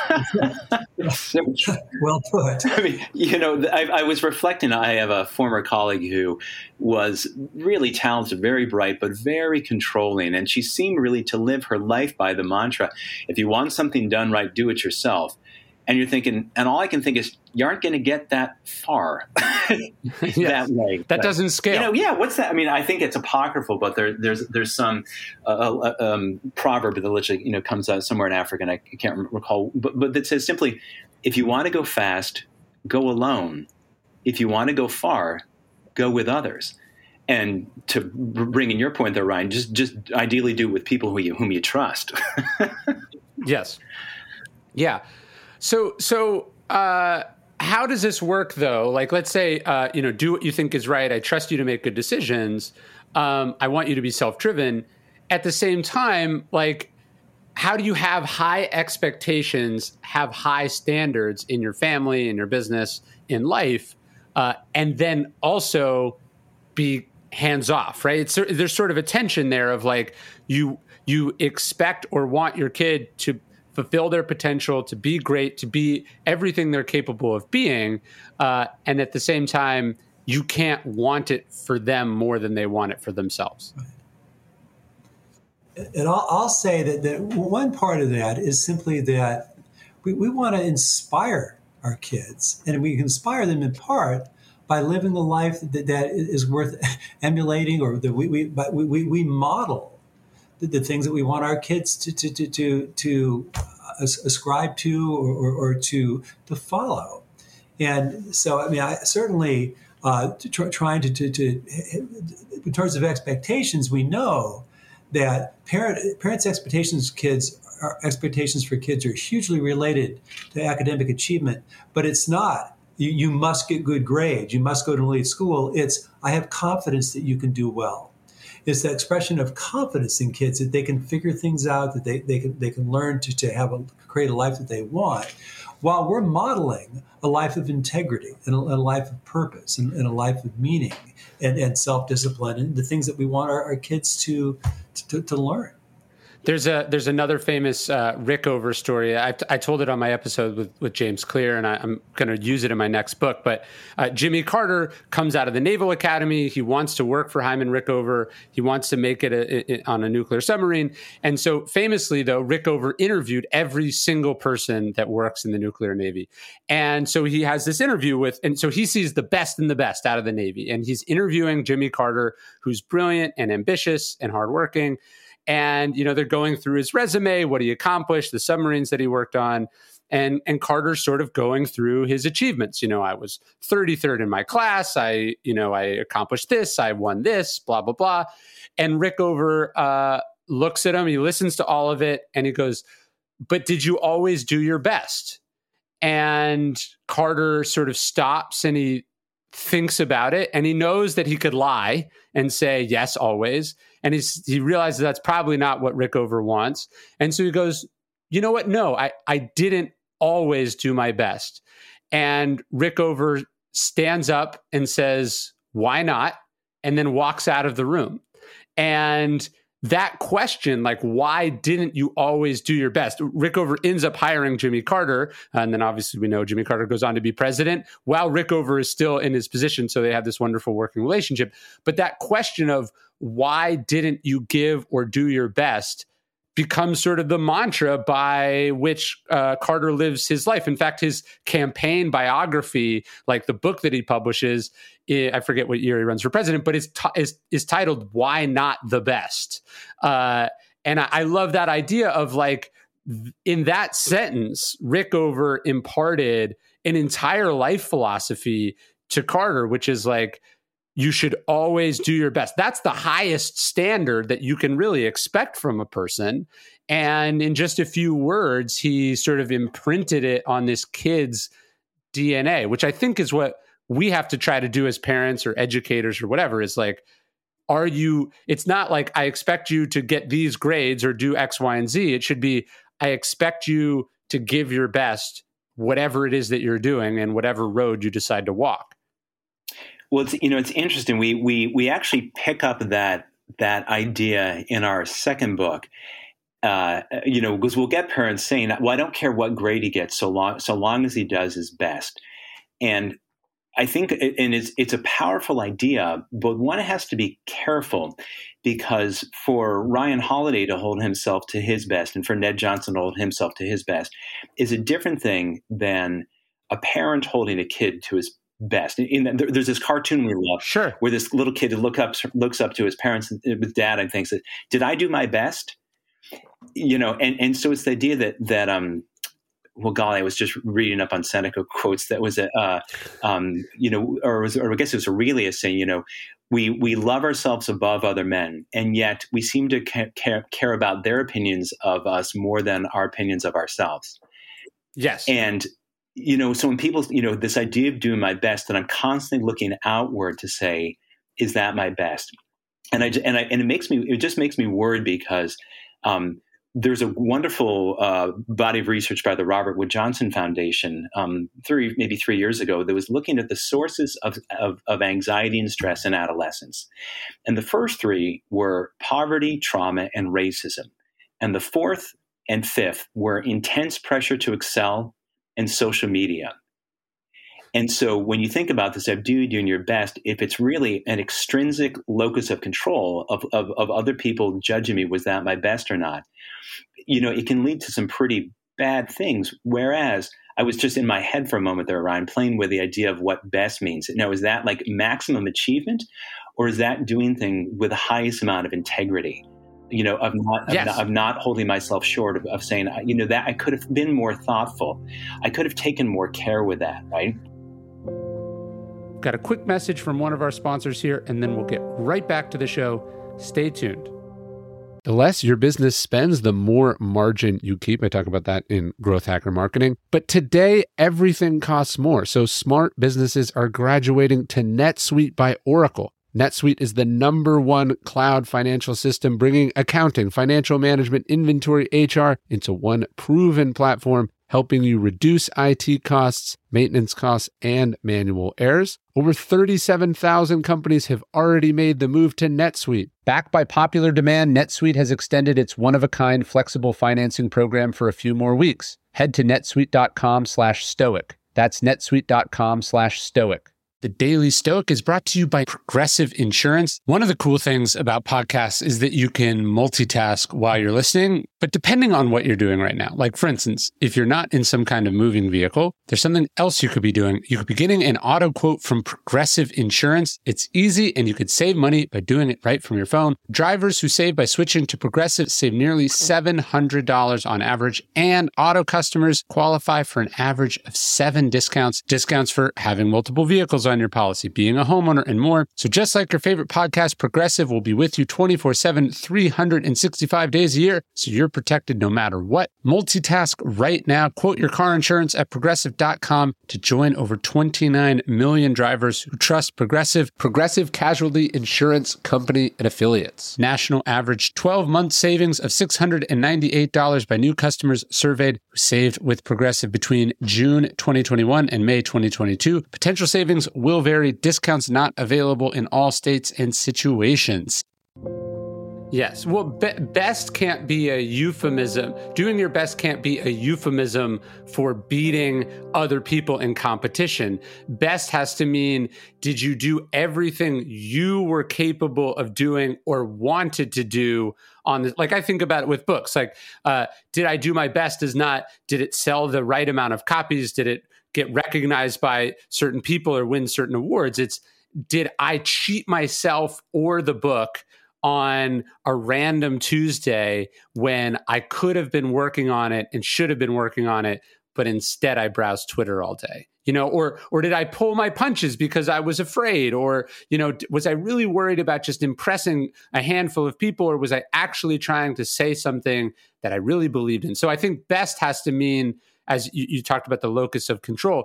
Well put. I mean, I was reflecting. I have a former colleague who was really talented, very bright, but very controlling. And she seemed really to live her life by the mantra, if you want something done right, do it yourself. And you're thinking, and all I can think is, you aren't going to get that far that way. That doesn't scale. What's that? I mean, I think it's apocryphal, but there's some proverb that literally comes out somewhere in Africa, and I can't recall, but that says simply, if you want to go fast, go alone. If you want to go far, go with others. And to bring in your point there, Ryan, just ideally do it with people whom you trust. Yes. Yeah. So how does this work, though? Like, let's say, do what you think is right. I trust you to make good decisions. I want you to be self-driven. At the same time, like, how do you have high expectations, have high standards in your family, in your business, in life, and then also be hands-off, right? There's sort of a tension there of like, you expect or want your kid to fulfill their potential, to be great, to be everything they're capable of being. And at the same time, you can't want it for them more than they want it for themselves. And I'll say that one part of that is simply that we want to inspire our kids, and we can inspire them in part by living a life that is worth emulating, or that we model the things that we want our kids to ascribe to or to follow. And so, I mean, I certainly trying to in terms of expectations, we know that parents' expectations for kids are hugely related to academic achievement, but it's not. You must get good grades. You must go to an elite school. It's, I have confidence that you can do well. It's the expression of confidence in kids that they can figure things out, that they can learn to create a life that they want, while we're modeling a life of integrity and a life of purpose and a life of meaning and self-discipline and the things that we want our kids to learn. There's another famous Rickover story. I told it on my episode with James Clear, and I'm going to use it in my next book. But Jimmy Carter comes out of the Naval Academy. He wants to work for Hyman Rickover. He wants to make it on a nuclear submarine. And so famously, though, Rickover interviewed every single person that works in the nuclear Navy. And so he has this interview and so he sees the best and the best out of the Navy. And he's interviewing Jimmy Carter, who's brilliant and ambitious and hardworking. And, they're going through his resume, what he accomplished, the submarines that he worked on, and Carter's sort of going through his achievements. I was 33rd in my class. I accomplished this. I won this, blah, blah, blah. And Rickover looks at him. He listens to all of it. And he goes, but did you always do your best? And Carter sort of stops and he thinks about it. And he knows that he could lie and say, yes, always. And he realizes that's probably not what Rickover wants. And so he goes, you know what? No, I didn't always do my best. And Rickover stands up and says, why not? And then walks out of the room. And that question, like, why didn't you always do your best? Rickover ends up hiring Jimmy Carter. And then obviously we know Jimmy Carter goes on to be president while Rickover is still in his position. So they have this wonderful working relationship. But that question of why didn't you give or do your best becomes sort of the mantra by which Carter lives his life. In fact, his campaign biography, like the book that he publishes, I forget what year he runs for president, but is titled "Why Not the Best?" And I love that idea of, like, in that sentence, Rickover imparted an entire life philosophy to Carter, which is like, you should always do your best. That's the highest standard that you can really expect from a person. And in just a few words, he sort of imprinted it on this kid's DNA, which I think is what we have to try to do as parents or educators or whatever, is like, it's not like I expect you to get these grades or do X, Y, and Z. It should be, I expect you to give your best, whatever it is that you're doing and whatever road you decide to walk. Well, it's interesting. We actually pick up that idea in our second book. Because we'll get parents saying, "Well, I don't care what grade he gets, so long as he does his best." And I think, it's a powerful idea, but one has to be careful, because for Ryan Holiday to hold himself to his best and for Ned Johnson to hold himself to his best is a different thing than a parent holding a kid to his best. There's this cartoon we love, sure, where this little kid looks up to his parents with dad and thinks, "Did I do my best?" And so it's the idea that well, golly, I was just reading up on Seneca quotes. That was or I guess it was Aurelius saying, we love ourselves above other men, and yet we seem to care about their opinions of us more than our opinions of ourselves. Yes, and so when people, this idea of doing my best, that I'm constantly looking outward to say, is that my best? And it just makes me worried, because there's a wonderful body of research by the Robert Wood Johnson Foundation maybe 3 years ago that was looking at the sources of anxiety and stress in adolescence. And the first three were poverty, trauma, and racism. And the fourth and fifth were intense pressure to excel and social media. And so when you think about this of doing your best, if it's really an extrinsic locus of control of other people judging me, was that my best or not? It can lead to some pretty bad things. Whereas I was just in my head for a moment there, Ryan, playing with the idea of what best means. Now, is that like maximum achievement, or is that doing things with the highest amount of integrity? Of not holding myself short of saying, that I could have been more thoughtful. I could have taken more care with that, right? Got a quick message from one of our sponsors here, and then we'll get right back to the show. Stay tuned. The less your business spends, the more margin you keep. I talk about that in Growth Hacker Marketing. But today, everything costs more. So smart businesses are graduating to NetSuite by Oracle. NetSuite is the #1 cloud financial system, bringing accounting, financial management, inventory, HR into one proven platform, helping you reduce IT costs, maintenance costs, and manual errors. Over 37,000 companies have already made the move to NetSuite. Backed by popular demand, NetSuite has extended its one-of-a-kind flexible financing program for a few more weeks. Head to netsuite.com/stoic. That's netsuite.com/stoic. The Daily Stoic is brought to you by Progressive Insurance. One of the cool things about podcasts is that you can multitask while you're listening, but depending on what you're doing right now. Like, for instance, if you're not in some kind of moving vehicle, there's something else you could be doing. You could be getting an auto quote from Progressive Insurance. It's easy, and you could save money by doing it right from your phone. Drivers who save by switching to Progressive save nearly $700 on average, and auto customers qualify for an average of 7 discounts. Discounts for having multiple vehicles on your policy, being a homeowner, and more. So just like your favorite podcast, Progressive will be with you 24/7, 365 days a year, so you're protected no matter what. Multitask right now. Quote your car insurance at Progressive.com to join over 29 million drivers who trust Progressive. Progressive Casualty Insurance Company and Affiliates. National average 12-month savings of $698 by new customers surveyed who saved with Progressive between June 2021 and May 2022. Potential savings will vary. Discounts not available in all states and situations. Yes. Well, best can't be a euphemism. Doing your best can't be a euphemism for beating other people in competition. Best has to mean, did you do everything you were capable of doing or wanted to do on this? Like, I think about it with books. Like, did I do my best is not, did it sell the right amount of copies? Did it get recognized by certain people or win certain awards? It's, did I cheat myself or the book on a random Tuesday when I could have been working on it and should have been working on it, but instead I browsed Twitter all day? Or did I pull my punches because I was afraid? Or, was I really worried about just impressing a handful of people? Or was I actually trying to say something that I really believed in? So I think best has to mean, as you talked about the locus of control,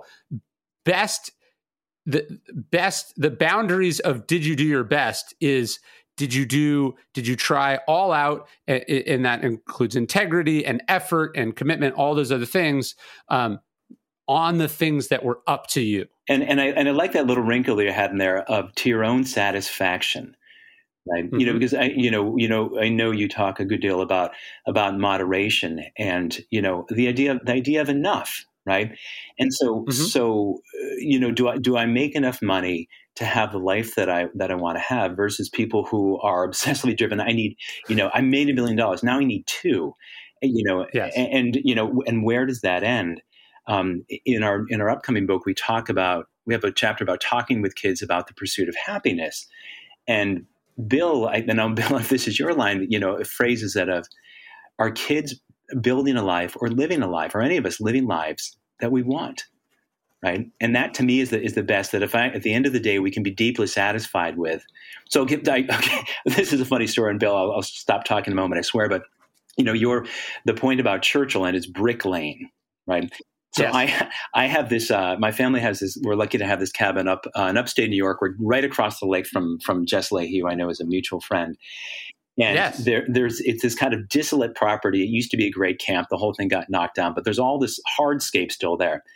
the boundaries of did you do your best is, did you try all out? And that includes integrity and effort and commitment, all those other things, on the things that were up to you. And I like that little wrinkle that you had in there of to your own satisfaction. Right. Mm-hmm. Because I know you talk a good deal about moderation and, the idea of enough. Right. And so, do I make enough money to have the life that I want to have versus people who are obsessively driven? I need, I made $1 million. Now I need 2, yes. and where does that end? In our upcoming book, we have a chapter about talking with kids about the pursuit of happiness. And Bill, Bill, if this is your line, phrases that of, are kids building a life or living a life, or any of us living lives that we want, right? And that to me is the best, that at the end of the day, we can be deeply satisfied with. So okay, this is a funny story, and Bill, I'll stop talking in a moment, I swear, but the point about Churchill and his brick lane, right? So yes. I have this, my family has this, we're lucky to have this cabin up in upstate New York. We're right across the lake from Jess Leahy, who I know is a mutual friend. And yes. It's this kind of desolate property. It used to be a great camp. The whole thing got knocked down, but there's all this hardscape still there.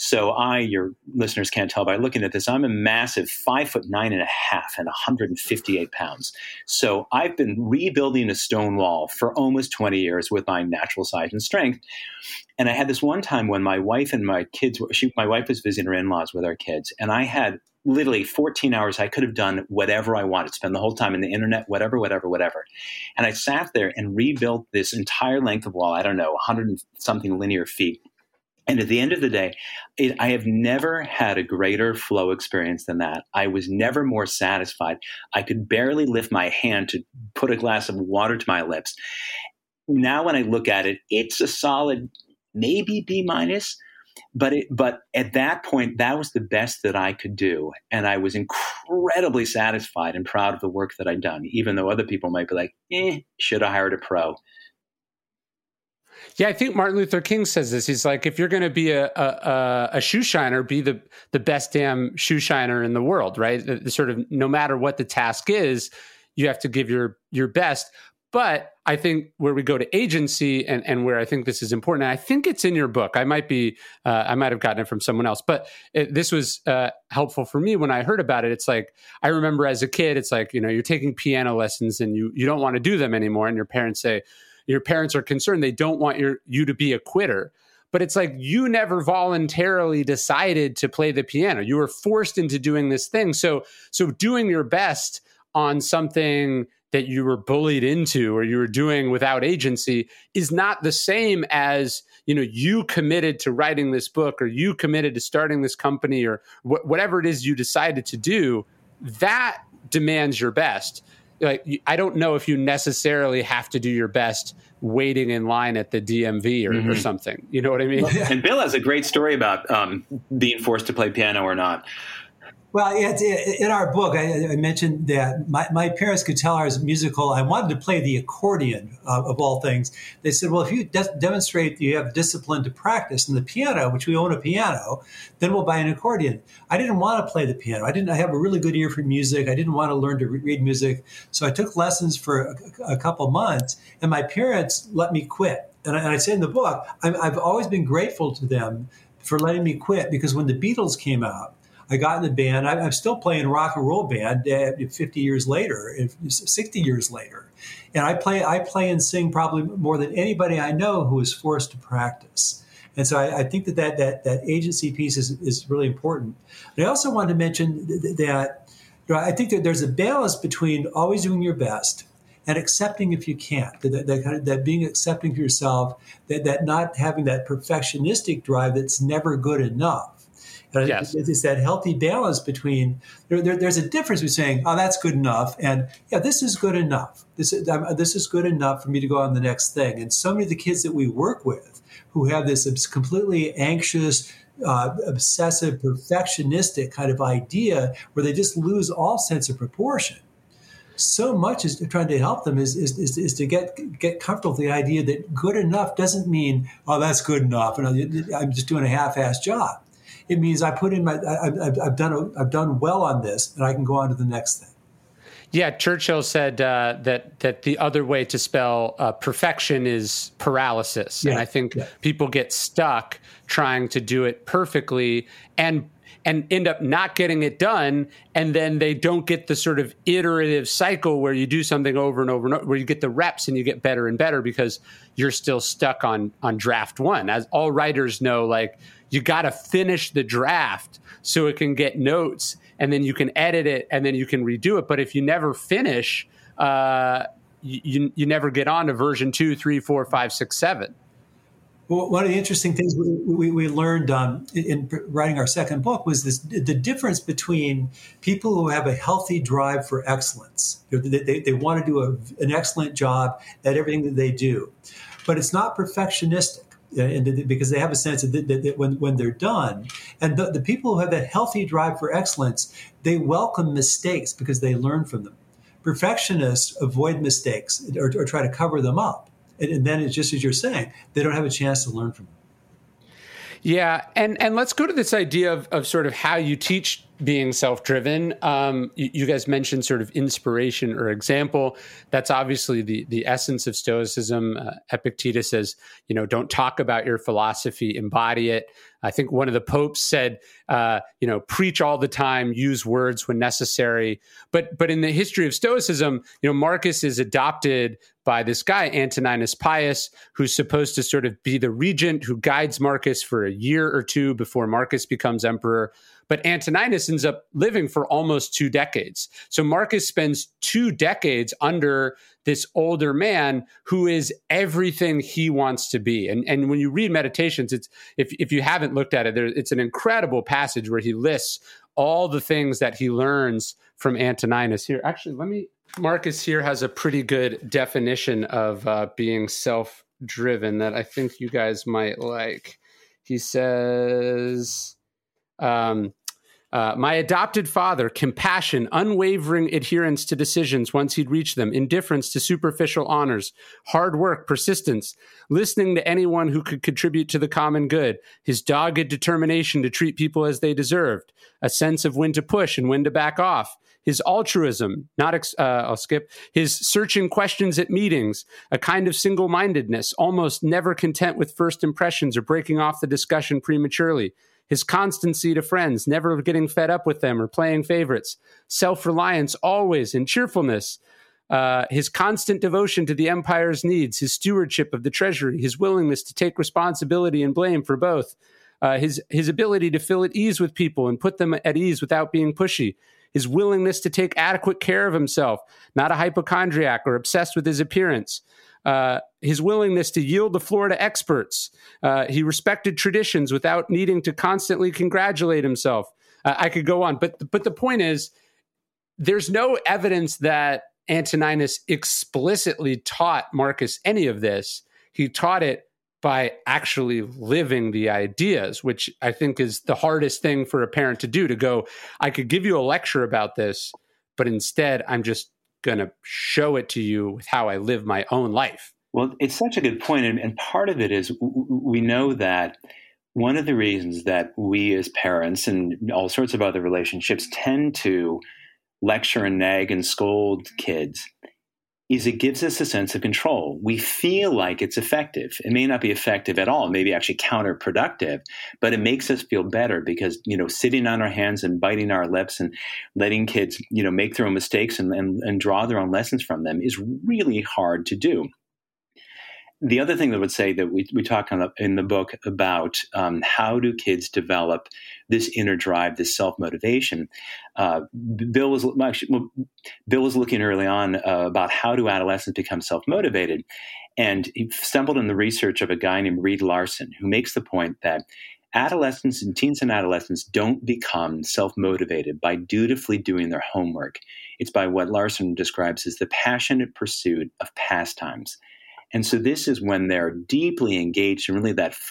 So your listeners can't tell by looking at this, I'm a massive 5'9.5" and 158 pounds. So I've been rebuilding a stone wall for almost 20 years with my natural size and strength. And I had this one time when my wife and my kids, my wife was visiting her in-laws with our kids, and I had literally 14 hours. I could have done whatever I wanted, spend the whole time in the internet, whatever. And I sat there and rebuilt this entire length of wall, I don't know, 100 and something linear feet. And at the end of the day, I have never had a greater flow experience than that. I was never more satisfied. I could barely lift my hand to put a glass of water to my lips. Now when I look at it, it's a solid maybe B-. But at that point, that was the best that I could do. And I was incredibly satisfied and proud of the work that I'd done, even though other people might be like, should have hired a pro. Yeah, I think Martin Luther King says this. He's like, if you're going to be a shoe shiner, be the best damn shoe shiner in the world, right? The sort of no matter what the task is, you have to give your best. But I think where we go to agency and where I think this is important, and I think it's in your book. I might have gotten it from someone else, but this was helpful for me when I heard about it. It's like, I remember as a kid, it's like, you're taking piano lessons and you don't want to do them anymore. And your parents are concerned. They don't want you to be a quitter. But it's like, you never voluntarily decided to play the piano. You were forced into doing this thing. So doing your best on something that you were bullied into or you were doing without agency is not the same as, you committed to writing this book or you committed to starting this company or whatever it is you decided to do. That demands your best. Like, I don't know if you necessarily have to do your best waiting in line at the DMV or something. You know what I mean? And Bill has a great story about being forced to play piano or not. Well, in our book, I mentioned that my parents could tell I was musical. I wanted to play the accordion, of all things. They said, well, if you demonstrate that you have discipline to practice in the piano, which we own a piano, then we'll buy an accordion. I didn't want to play the piano. I have a really good ear for music. I didn't want to learn to read music. So I took lessons for a couple months, and my parents let me quit. And I say in the book, I've always been grateful to them for letting me quit, because when the Beatles came out, I got in the band. I'm still playing rock and roll band 50 years later, 60 years later. And I play and sing probably more than anybody I know who is forced to practice. And so I think that agency piece is really important. But I also wanted to mention that I think that there's a balance between always doing your best and accepting if you can't, that being accepting to yourself, that not having that perfectionistic drive that's never good enough. Yes. It's that healthy balance between, there's a difference between saying, oh, that's good enough, and yeah, this is good enough. This is good enough for me to go on the next thing. And so many of the kids that we work with who have this completely anxious, obsessive, perfectionistic kind of idea where they just lose all sense of proportion. So much is trying to help them is to get comfortable with the idea that good enough doesn't mean, oh, that's good enough, and I'm just doing a half-assed job. It means I put in I've done well on this, and I can go on to the next thing. Yeah, Churchill said that the other way to spell perfection is paralysis, and I think people get stuck trying to do it perfectly and end up not getting it done, and then they don't get the sort of iterative cycle where you do something over and over and over, where you get the reps and you get better and better because you're still stuck on draft one. As all writers know, like, you got to finish the draft so it can get notes, and then you can edit it, and then you can redo it. But if you never finish, you never get on to version 2, 3, 4, 5, 6, 7. Well, one of the interesting things we learned in writing our second book was the difference between people who have a healthy drive for excellence. They want to do an excellent job at everything that they do, but it's not perfectionistic. Because they have a sense that when they're done, and the people who have that healthy drive for excellence, they welcome mistakes because they learn from them. Perfectionists avoid mistakes or try to cover them up, and then it's just as you're saying, they don't have a chance to learn from them. Yeah, and let's go to this idea of sort of how you teach being self-driven. You guys mentioned sort of inspiration or example. That's obviously the essence of Stoicism. Epictetus says, don't talk about your philosophy, embody it. I think one of the popes said, preach all the time, use words when necessary. But in the history of Stoicism, Marcus is adopted by this guy, Antoninus Pius, who's supposed to sort of be the regent who guides Marcus for a year or two before Marcus becomes emperor. But Antoninus ends up living for almost 2 decades. So Marcus spends 2 decades under this older man who is everything he wants to be. And when you read Meditations, it's if you haven't looked at it, it's an incredible passage where he lists all the things that he learns from Antoninus. Here, actually, Marcus here has a pretty good definition of being self-driven that I think you guys might like. He says, my adopted father, compassion, unwavering adherence to decisions once he'd reached them, indifference to superficial honors, hard work, persistence, listening to anyone who could contribute to the common good, his dogged determination to treat people as they deserved, a sense of when to push and when to back off, his altruism, his searching questions at meetings, a kind of single-mindedness, almost never content with first impressions or breaking off the discussion prematurely, his constancy to friends, never getting fed up with them or playing favorites, self-reliance always, and cheerfulness, his constant devotion to the empire's needs, his stewardship of the treasury, his willingness to take responsibility and blame for both, his ability to feel at ease with people and put them at ease without being pushy, his willingness to take adequate care of himself, not a hypochondriac or obsessed with his appearance, his willingness to yield the floor to experts. He respected traditions without needing to constantly congratulate himself. I could go on, but the point is, there's no evidence that Antoninus explicitly taught Marcus any of this. He taught it by actually living the ideas, which I think is the hardest thing for a parent to do, to go, I could give you a lecture about this, but instead I'm just going to show it to you with how I live my own life. Well, it's such a good point. And part of it is we know that one of the reasons that we as parents and all sorts of other relationships tend to lecture and nag and scold kids is it gives us a sense of control. We feel like it's effective. It may not be effective at all, maybe actually counterproductive, but it makes us feel better because, sitting on our hands and biting our lips and letting kids, make their own mistakes and draw their own lessons from them is really hard to do. The other thing that I would say that we talk in the book about how do kids develop this inner drive, this self-motivation. Bill was looking early on about how do adolescents become self-motivated. And he stumbled on the research of a guy named Reed Larson, who makes the point that adolescents and teens and adolescents don't become self-motivated by dutifully doing their homework. It's by what Larson describes as the passionate pursuit of pastimes. And so this is when they're deeply engaged in really that,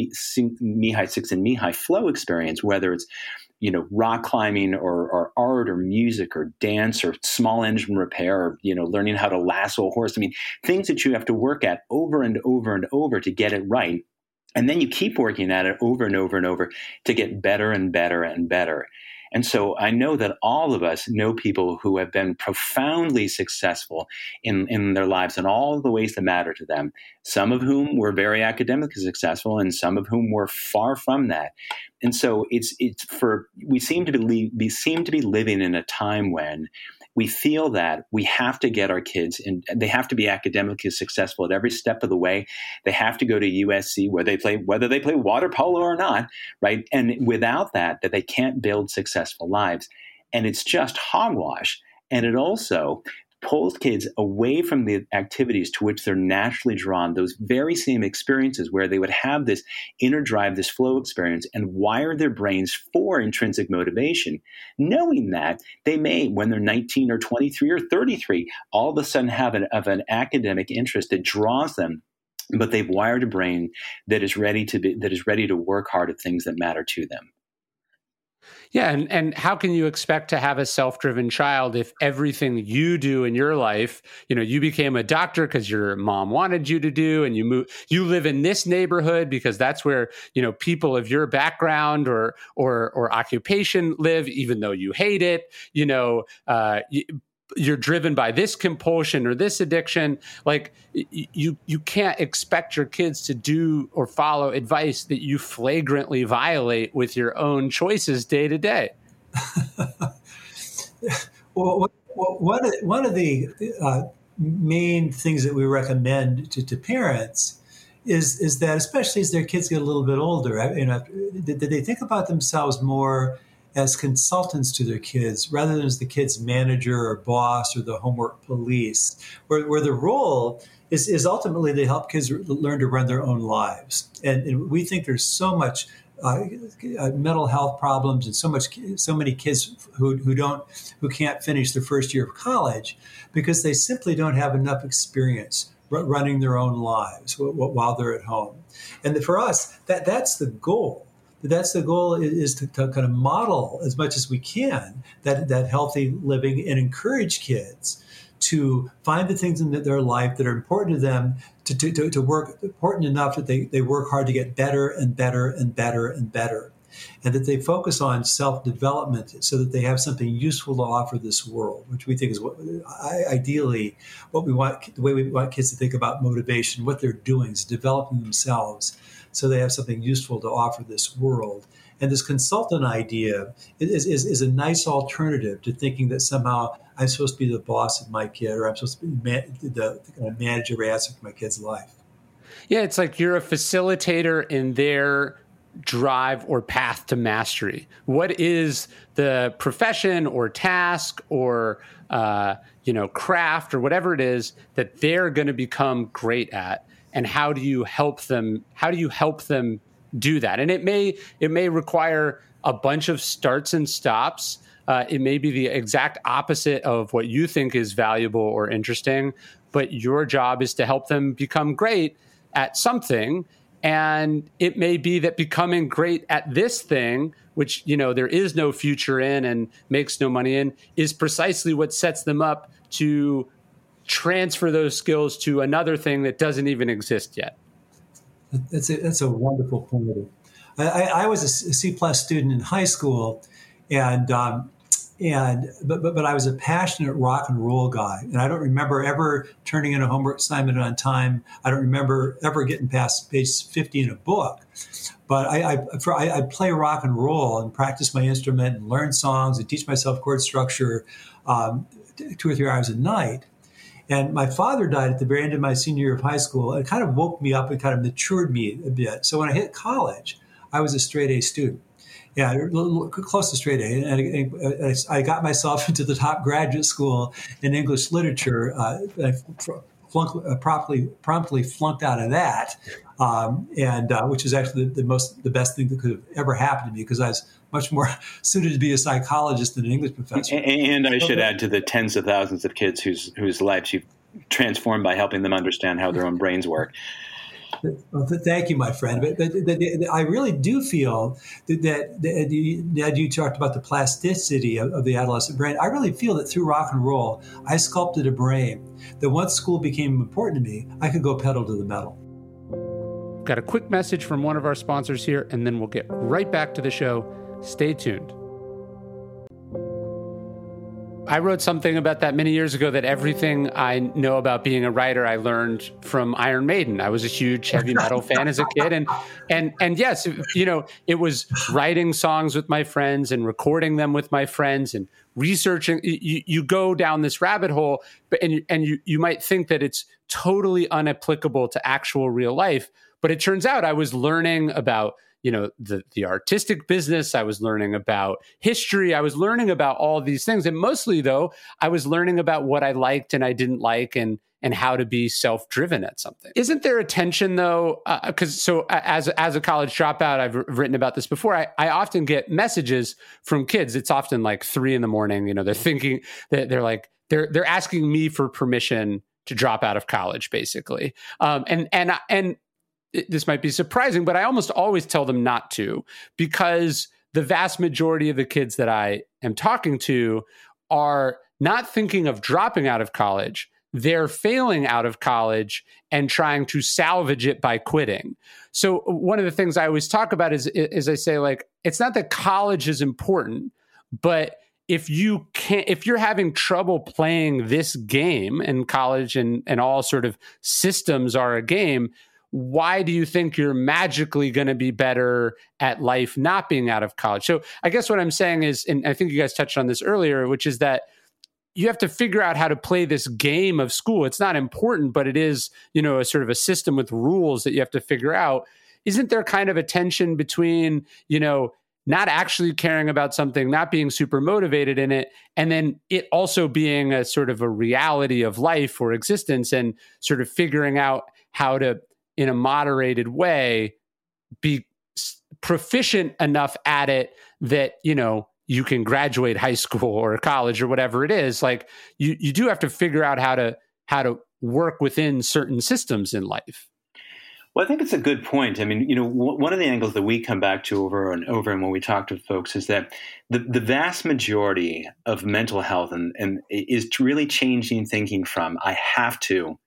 Mihai Csikszentmihalyi flow experience, whether it's, rock climbing or art or music or dance or small engine repair, or, learning how to lasso a horse. I mean, things that you have to work at over and over and over to get it right. And then you keep working at it over and over and over to get better and better and better. And so I know that all of us know people who have been profoundly successful in their lives in all the ways that matter to them, some of whom were very academically successful and some of whom were far from that. And so we seem to be living in a time when we feel that we have to get our kids and they have to be academically successful at every step of the way. They have to go to USC whether they play water polo or not, right? And without that they can't build successful lives. And it's just hogwash. And it also pulls kids away from the activities to which they're naturally drawn, those very same experiences where they would have this inner drive, this flow experience, and wire their brains for intrinsic motivation, knowing that they may, when they're 19 or 23 or 33, all of a sudden have an academic interest that draws them, but they've wired a brain that is ready to work hard at things that matter to them. Yeah. And how can you expect to have a self-driven child if everything you do in your life, you became a doctor because your mom wanted you to do, and you live in this neighborhood because that's where, people of your background or occupation live, even though you hate it, you're driven by this compulsion or this addiction. Like you can't expect your kids to do or follow advice that you flagrantly violate with your own choices day to day. Well, one of the main things that we recommend to parents is that, especially as their kids get a little bit older, that they think about themselves more as consultants to their kids rather than as the kid's manager or boss or the homework police, where the role is ultimately to help kids learn to run their own lives. And we think there's so much mental health problems and so many kids who can't finish their first year of college because they simply don't have enough experience running their own lives while they're at home. And for us, that's the goal. That's the goal, is to kind of model as much as we can that healthy living and encourage kids to find the things in their life that are important to them, to work important enough that they work hard to get better and better and better and better, and that they focus on self-development so that they have something useful to offer this world, which we think is ideally what we want, the way we want kids to think about motivation. What they're doing is developing themselves so they have something useful to offer this world. And this consultant idea is a nice alternative to thinking that somehow I'm supposed to be the boss of my kid, or I'm supposed to be the manager or answer for my kid's life. Yeah, it's like you're a facilitator in their drive or path to mastery. What is the profession or task or craft or whatever it is that they're going to become great at? And how do you help them? How do you help them do that? And it may require a bunch of starts and stops. It may be the exact opposite of what you think is valuable or interesting, but your job is to help them become great at something. And it may be that becoming great at this thing, which there is no future in and makes no money in, is precisely what sets them up to transfer those skills to another thing that doesn't even exist yet. That's a wonderful point. I was a C+ student in high school, but I was a passionate rock and roll guy, and I don't remember ever turning in a homework assignment on time. I don't remember ever getting past page 50 in a book. But I'd play rock and roll and practice my instrument and learn songs and teach myself chord structure 2 or 3 hours a night. And my father died at the very end of my senior year of high school. It kind of woke me up and kind of matured me a bit. So when I hit college, I was a straight A student. Yeah, close to straight A. And I got myself into the top graduate school in English literature. I promptly flunked out of that, which is actually the best thing that could have ever happened to me, because I was much more suited to be a psychologist than an English professor. And I should add to the tens of thousands of kids whose lives you've transformed by helping them understand how their own brains work. Well, thank you, my friend. But I really do feel that you talked about the plasticity of the adolescent brain. I really feel that through rock and roll, I sculpted a brain that once school became important to me, I could go pedal to the metal. Got a quick message from one of our sponsors here, and then we'll get right back to the show. Stay tuned. I wrote something about that many years ago, that everything I know about being a writer, I learned from Iron Maiden. I was a huge heavy metal fan as a kid. And yes, it was writing songs with my friends and recording them with my friends and researching. You go down this rabbit hole, and you might think that it's totally unapplicable to actual real life. But it turns out I was learning about the artistic business. I was learning about history. I was learning about all of these things. And mostly, though, I was learning about what I liked and I didn't like, and how to be self-driven at something. Isn't there a tension, though? Because as a college dropout, I've written about this before. I often get messages from kids. It's often like 3 a.m. They're thinking that they're asking me for permission to drop out of college, basically. And this might be surprising, but I almost always tell them not to, because the vast majority of the kids that I am talking to are not thinking of dropping out of college. They're failing out of college and trying to salvage it by quitting. So one of the things I always talk about is I say, like, it's not that college is important, but if you're having trouble playing this game, and college and all sort of systems are a game, why do you think you're magically going to be better at life not being out of college? So I guess what I'm saying is, and I think you guys touched on this earlier, which is that you have to figure out how to play this game of school. It's not important, but it is, a sort of a system with rules that you have to figure out. Isn't there kind of a tension between, not actually caring about something, not being super motivated in it, and then it also being a sort of a reality of life or existence, and sort of figuring out how to, in a moderated way, be proficient enough at it that, you can graduate high school or college or whatever it is. Like you do have to figure out how to work within certain systems in life. Well, I think it's a good point. I mean, one of the angles that we come back to over and over, and when we talk to folks, is that the vast majority of mental health and is really changing thinking from I have to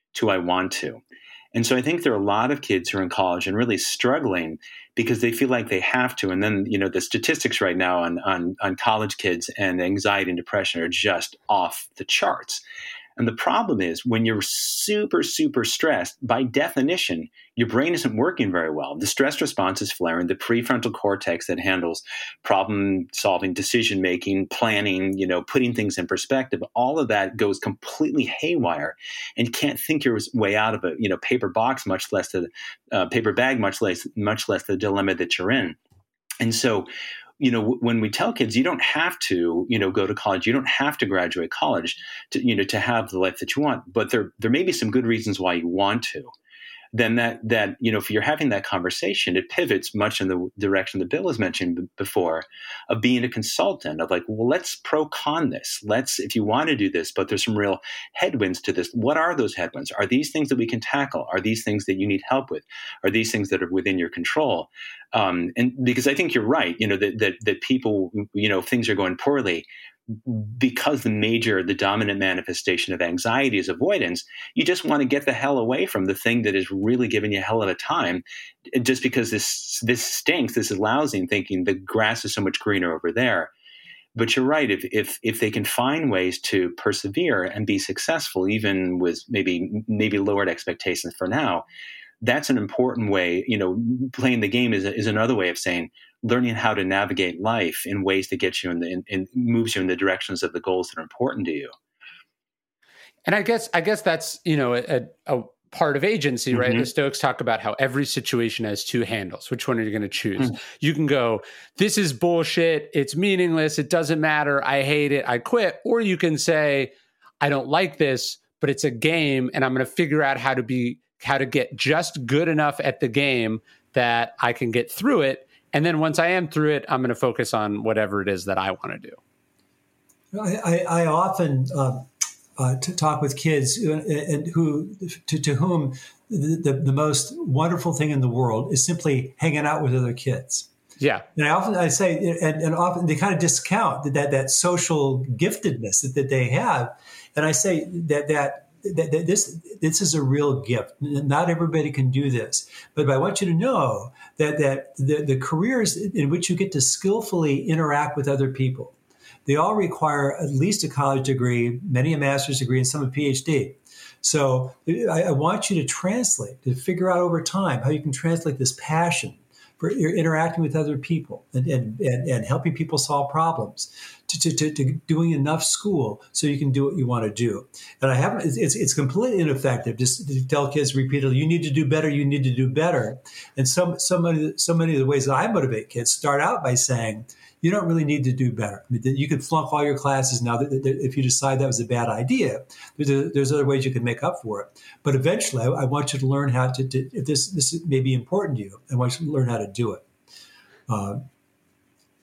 I want to. And so I think there are a lot of kids who are in college and really struggling because they feel like they have to. And then, the statistics right now on college kids and anxiety and depression are just off the charts. And the problem is when you're super, super stressed, by definition, your brain isn't working very well. The stress response is flaring. The prefrontal cortex that handles problem solving, decision making, planning, putting things in perspective, all of that goes completely haywire and can't think your way out of a paper box, much less the paper bag, much less the dilemma that you're in. And so, when we tell kids, you don't have to, go to college, you don't have to graduate college to have the life that you want, but there may be some good reasons why you want to. Then that if you're having that conversation, it pivots much in the direction that Bill has mentioned before of being a consultant, of like, well, let's pro-con this. If you want to do this, but there's some real headwinds to this. What are those headwinds? Are these things that we can tackle? Are these things that you need help with? Are these things that are within your control? And because I think you're right, that people, if things are going poorly, because the dominant manifestation of anxiety is avoidance, you just want to get the hell away from the thing that is really giving you a hell of a time. Just because this stinks, this is lousy, and thinking the grass is so much greener over there. But you're right. If they can find ways to persevere and be successful, even with maybe lowered expectations for now, that's an important way. Playing the game is another way of saying learning how to navigate life in ways that get you and moves you in the directions of the goals that are important to you. And I guess that's a part of agency, right? Mm-hmm. The Stoics talk about how every situation has two handles. Which one are you going to choose? You can go, this is bullshit, it's meaningless, it doesn't matter, I hate it, I quit. Or you can say, I don't like this, but it's a game, and I'm going to figure out how to get just good enough at the game that I can get through it. And then once I am through it, I'm going to focus on whatever it is that I want to do. I often to talk with kids to whom the most wonderful thing in the world is simply hanging out with other kids. Yeah. And I say, and often they kind of discount that social giftedness that they have. And I say that this is a real gift. Not everybody can do this, but I want you to know that the careers in which you get to skillfully interact with other people, they all require at least a college degree, many a master's degree, and some a PhD. So I want you to figure out over time how you can translate this passion for interacting with other people and helping people solve problems to doing enough school so you can do what you want to do. And it's completely ineffective just to tell kids repeatedly, you need to do better, you need to do better. And so many of the ways that I motivate kids start out by saying, you don't really need to do better. I mean, you could flunk all your classes now if you decide that was a bad idea. There's other ways you can make up for it. But eventually, I want you to learn how to if this may be important to you, I want you to learn how to do it.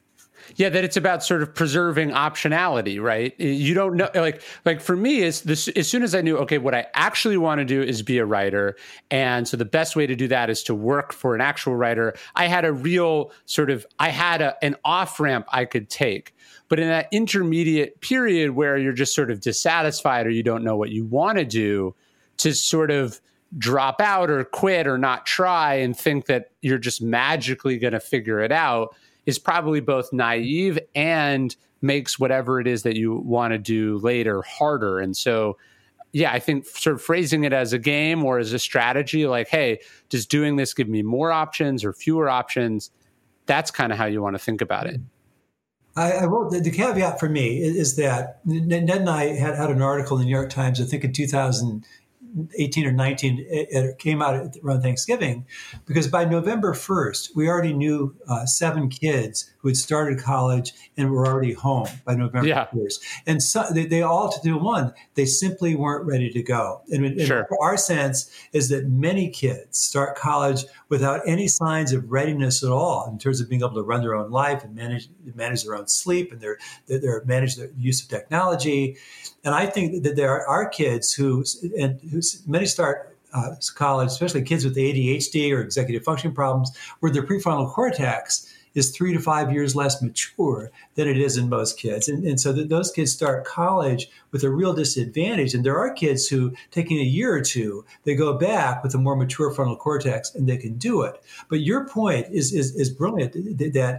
Yeah, that it's about sort of preserving optionality, right? You don't know, like for me, is this, as soon as I knew, okay, what I actually want to do is be a writer, and so the best way to do that is to work for an actual writer. I had a real sort of, an off ramp I could take. But in that intermediate period where you're just sort of dissatisfied or you don't know what you want to do, to sort of drop out or quit or not try and think that you're just magically going to figure it out is probably both naive and makes whatever it is that you want to do later harder. And so, yeah, I think sort of phrasing it as a game or as a strategy, like, hey, does doing this give me more options or fewer options? That's kind of how you want to think about it. I will. The caveat for me is that Ned and I had an article in the New York Times, I think in 2018 or 19, it came out around Thanksgiving, because by November 1st, we already knew 7 kids who had started college and were already home by November 1st. And so they all, to do one, they simply weren't ready to go. And our sense is that many kids start college without any signs of readiness at all in terms of being able to run their own life and manage their own sleep and manage their use of technology. And I think that there are kids who many start college, especially kids with ADHD or executive functioning problems, where their prefrontal cortex is 3 to 5 years less mature than it is in most kids. And so those kids start college with a real disadvantage. And there are kids who, taking a year or two, they go back with a more mature frontal cortex and they can do it. But your point is brilliant, that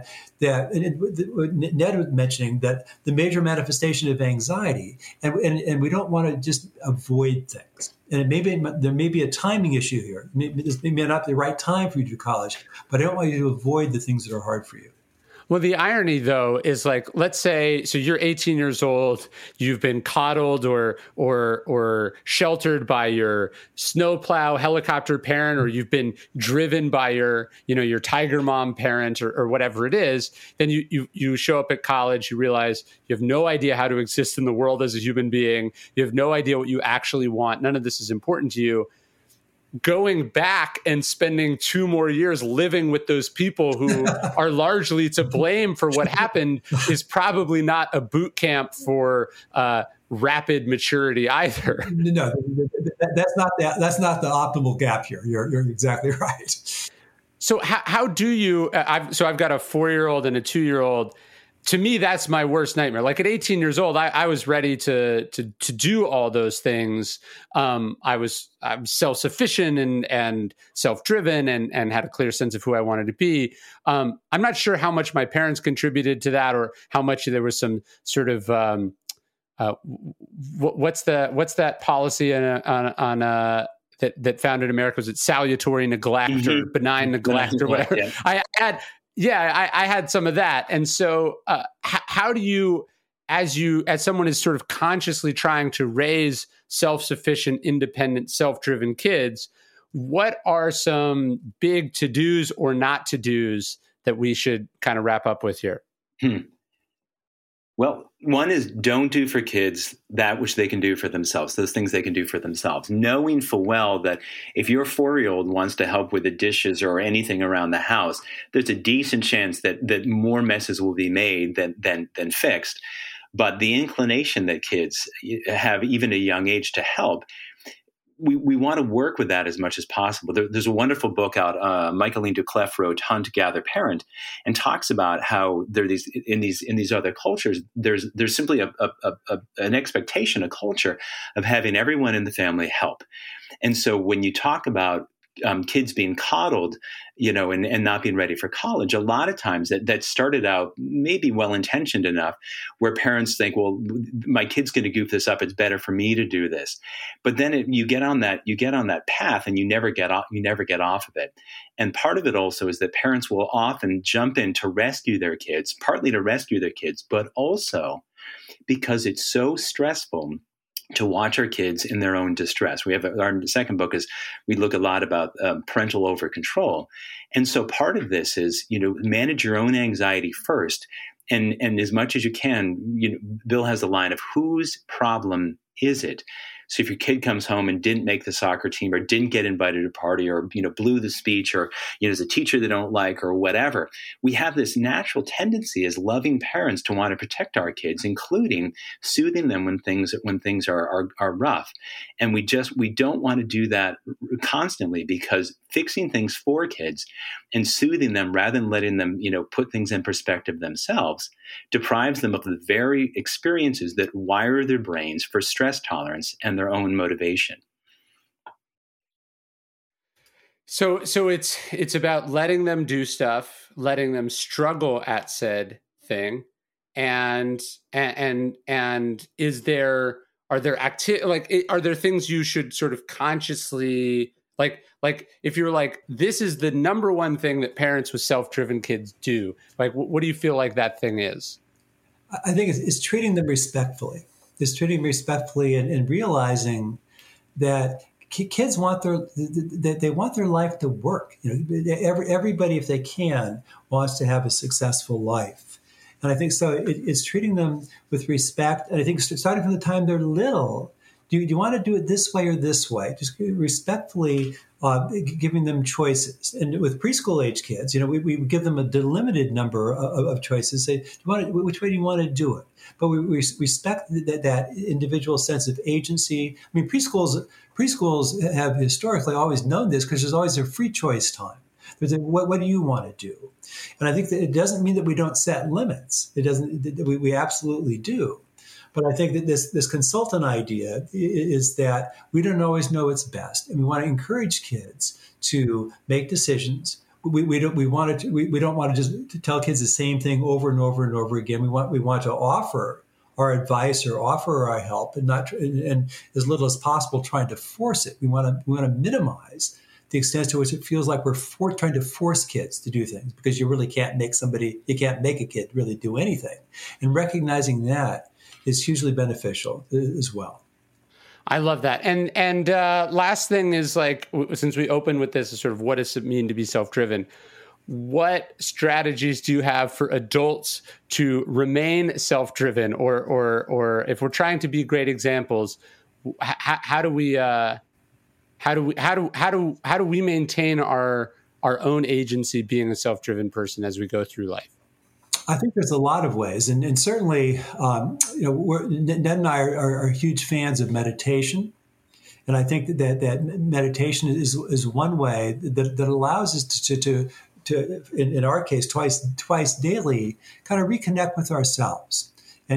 Ned was mentioning that the major manifestation of anxiety, and we don't want to just avoid things. And there may be a timing issue here. This may not be the right time for you to do college, but I don't want you to avoid the things that are hard for you. Well, the irony, though, is like, let's say, so you're 18 years old, you've been coddled or sheltered by your snowplow helicopter parent, or you've been driven by your tiger mom parent or whatever it is. Then you show up at college, you realize you have no idea how to exist in the world as a human being. You have no idea what you actually want. None of this is important to you. Going back and spending 2 more years living with those people who are largely to blame for what happened is probably not a boot camp for rapid maturity either. No, that's not the optimal gap here. You're exactly right. So how do you? I've got a 4-year-old and a 2-year-old. To me, that's my worst nightmare. Like at 18 years old, I was ready to do all those things. I'm self-sufficient and self-driven and had a clear sense of who I wanted to be. I'm not sure how much my parents contributed to that, or how much there was some sort of what's that policy on that founded America? Was it salutary neglect or benign neglect or whatever? Yeah. I had some of that. And so how do you, as someone is sort of consciously trying to raise self-sufficient, independent, self-driven kids, what are some big to-dos or not to-dos that we should kind of wrap up with here? Well, one is don't do for kids that which they can do for themselves, those things they can do for themselves, knowing full well that if your 4-year-old wants to help with the dishes or anything around the house, there's a decent chance that more messes will be made than fixed. But the inclination that kids have, even at a young age, to help, we want to work with that as much as possible. There's a wonderful book out. Michaeline Duclef wrote "Hunt, Gather, Parent," and talks about how there in these other cultures, there's simply an expectation, a culture of having everyone in the family help. And so when you talk about kids being coddled, and not being ready for college, a lot of times that started out maybe well-intentioned enough where parents think, well, my kid's going to goof this up. It's better for me to do this. But then you get on that path and you never get off of it. And part of it also is that parents will often jump in to rescue their kids, partly to rescue their kids, but also because it's so stressful to watch our kids in their own distress. We have our second book is we look a lot about parental over control. And so part of this is, manage your own anxiety first. And as much as you can, Bill has a line of whose problem is it? So if your kid comes home and didn't make the soccer team or didn't get invited to a party or, blew the speech or, there's a teacher they don't like or whatever, we have this natural tendency as loving parents to want to protect our kids, including soothing them when things are rough. And we don't want to do that constantly, because fixing things for kids and soothing them rather than letting them, put things in perspective themselves deprives them of the very experiences that wire their brains for stress tolerance and their own motivation. So it's about letting them do stuff, letting them struggle at said thing, and are there things you should sort of consciously like if you're like, this is the number one thing that parents with self-driven kids do, like what do you feel like that thing is? I think it's treating them respectfully. It's treating them respectfully and realizing that kids want their life to work. Everybody, if they can, wants to have a successful life. And I think so. It's treating them with respect. And I think starting from the time they're little, do you want to do it this way or this way? Just respectfully giving them choices. And with preschool age kids, we give them a delimited number of choices. Say, which way do you want to do it? But we respect that individual sense of agency. I mean, preschools have historically always known this, because there's always a free choice time. What do you want to do? And I think that it doesn't mean that we don't set limits. It doesn't. We absolutely do. But I think that this consultant idea is that we don't always know what's best, and we want to encourage kids to make decisions. We don't want to just tell kids the same thing over and over and over again. We want to offer our advice or offer our help, and as little as possible trying to force it. We want to minimize the extent to which it feels like we're trying to force kids to do things, because you really can't make a kid really do anything. And recognizing that is hugely beneficial as well. I love that. And last thing is, like, since we opened with this, is sort of, what does it mean to be self-driven? What strategies do you have for adults to remain self-driven, or if we're trying to be great examples, how do we maintain our own agency being a self-driven person as we go through life? I think there's a lot of ways, and certainly, Ned and I are huge fans of meditation, and I think that meditation is one way that allows us to in our case twice daily, kind of reconnect with ourselves,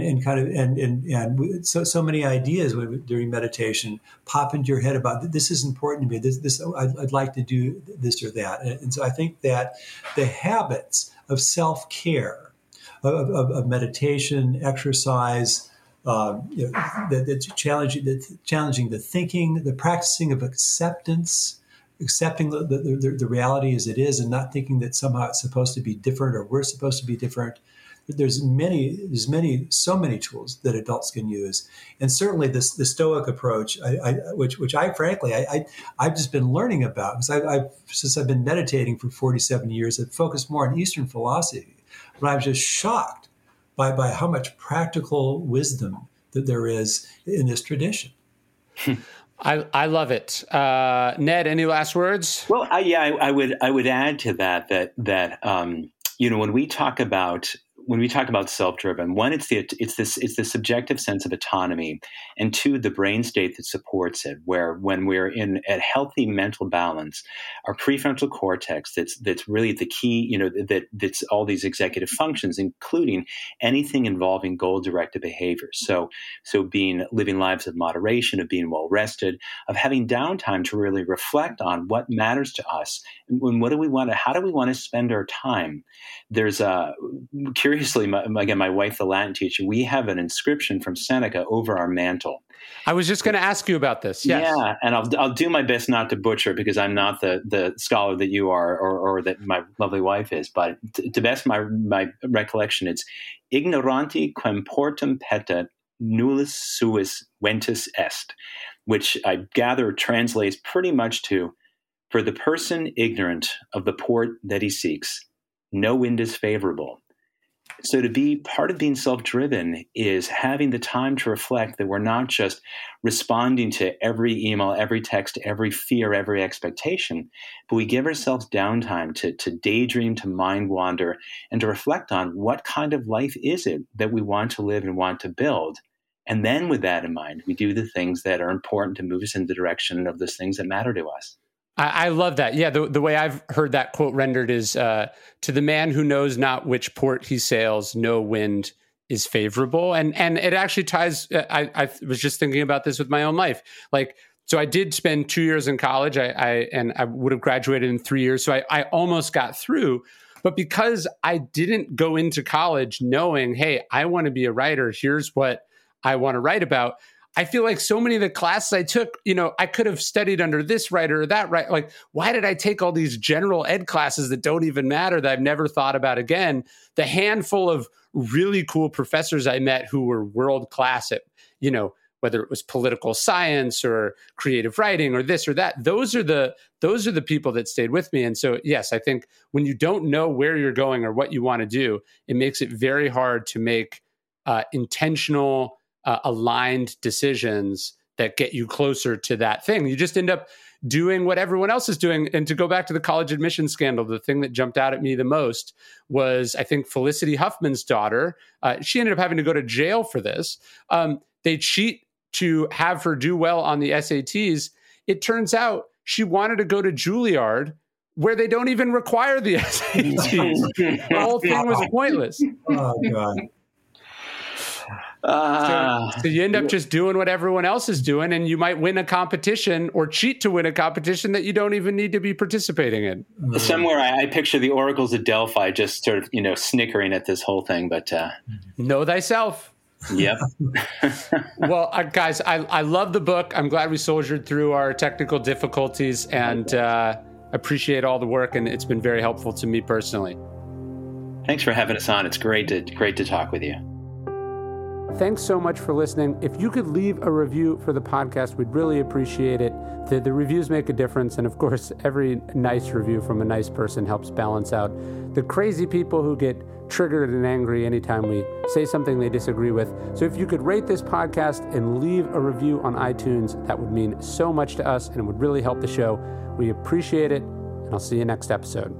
and so many ideas during meditation pop into your head about, this is important to me. This I'd like to do this or that, and so I think that the habits of self-care, of meditation, exercise, that's challenging the thinking, the practicing of acceptance, accepting the reality as it is, and not thinking that somehow it's supposed to be different or we're supposed to be different. There's so many tools that adults can use, and certainly the Stoic approach, which I frankly I've just been learning about, because since I've been meditating for 47 years, I've focused more on Eastern philosophy. But I was just shocked by how much practical wisdom that there is in this tradition. I love it. Ned, any last words? Well, I would add to that when we talk about self-driven, one, it's the subjective sense of autonomy, and two, the brain state that supports it, where when we're in a healthy mental balance, our prefrontal cortex, that's really the key, that's all these executive functions, including anything involving goal-directed behavior. So living lives of moderation, of being well rested, of having downtime to really reflect on what matters to us, and how do we want to spend our time. There's curiously, my wife, the Latin teacher, we have an inscription from Seneca over our mantle. I was just going to ask you about this. Yes. Yeah, and I'll do my best not to butcher, because I'm not the scholar that you are, or that my lovely wife is. But to best my recollection, it's ignoranti quem portum petet nullis suis ventus est, which I gather translates pretty much to, for the person ignorant of the port that he seeks, no wind is favorable. So to be part of being self-driven is having the time to reflect that we're not just responding to every email, every text, every fear, every expectation, but we give ourselves downtime to daydream, to mind wander, and to reflect on what kind of life is it that we want to live and want to build. And then with that in mind, we do the things that are important to move us in the direction of those things that matter to us. I love that. Yeah, the way I've heard that quote rendered is, to the man who knows not which port he sails, no wind is favorable. And it actually ties, I was just thinking about this with my own life. Like, so I did spend 2 years in college, and I would have graduated in 3 years. So I almost got through. But because I didn't go into college knowing, hey, I want to be a writer, here's what I want to write about, I feel like so many of the classes I took, I could have studied under this writer or that writer. Like, why did I take all these general ed classes that don't even matter that I've never thought about again? The handful of really cool professors I met who were world class at, whether it was political science or creative writing or this or that, those are the people that stayed with me. And so, yes, I think when you don't know where you're going or what you want to do, it makes it very hard to make intentional, aligned decisions that get you closer to that thing. You just end up doing what everyone else is doing. And to go back to the college admissions scandal, the thing that jumped out at me the most was, I think, Felicity Huffman's daughter. She ended up having to go to jail for this. They cheat to have her do well on the SATs. It turns out she wanted to go to Juilliard, where they don't even require the SATs. The whole thing was pointless. Oh, God. So you end up just doing what everyone else is doing, and you might win a competition or cheat to win a competition that you don't even need to be participating in. Somewhere I picture the oracles of Delphi just sort of, snickering at this whole thing, but know thyself. Yep. Well, guys, I love the book. I'm glad we soldiered through our technical difficulties, and appreciate all the work, and it's been very helpful to me personally. Thanks for having us on. It's great to talk with you. Thanks so much for listening. If you could leave a review for the podcast, we'd really appreciate it. The reviews make a difference. And of course, every nice review from a nice person helps balance out the crazy people who get triggered and angry anytime we say something they disagree with. So if you could rate this podcast and leave a review on iTunes, that would mean so much to us and it would really help the show. We appreciate it. And I'll see you next episode.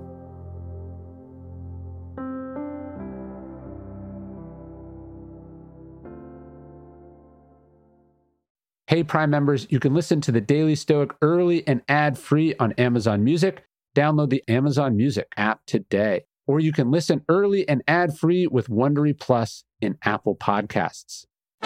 Hey, Prime members, you can listen to The Daily Stoic early and ad-free on Amazon Music. Download the Amazon Music app today. Or you can listen early and ad-free with Wondery Plus in Apple Podcasts.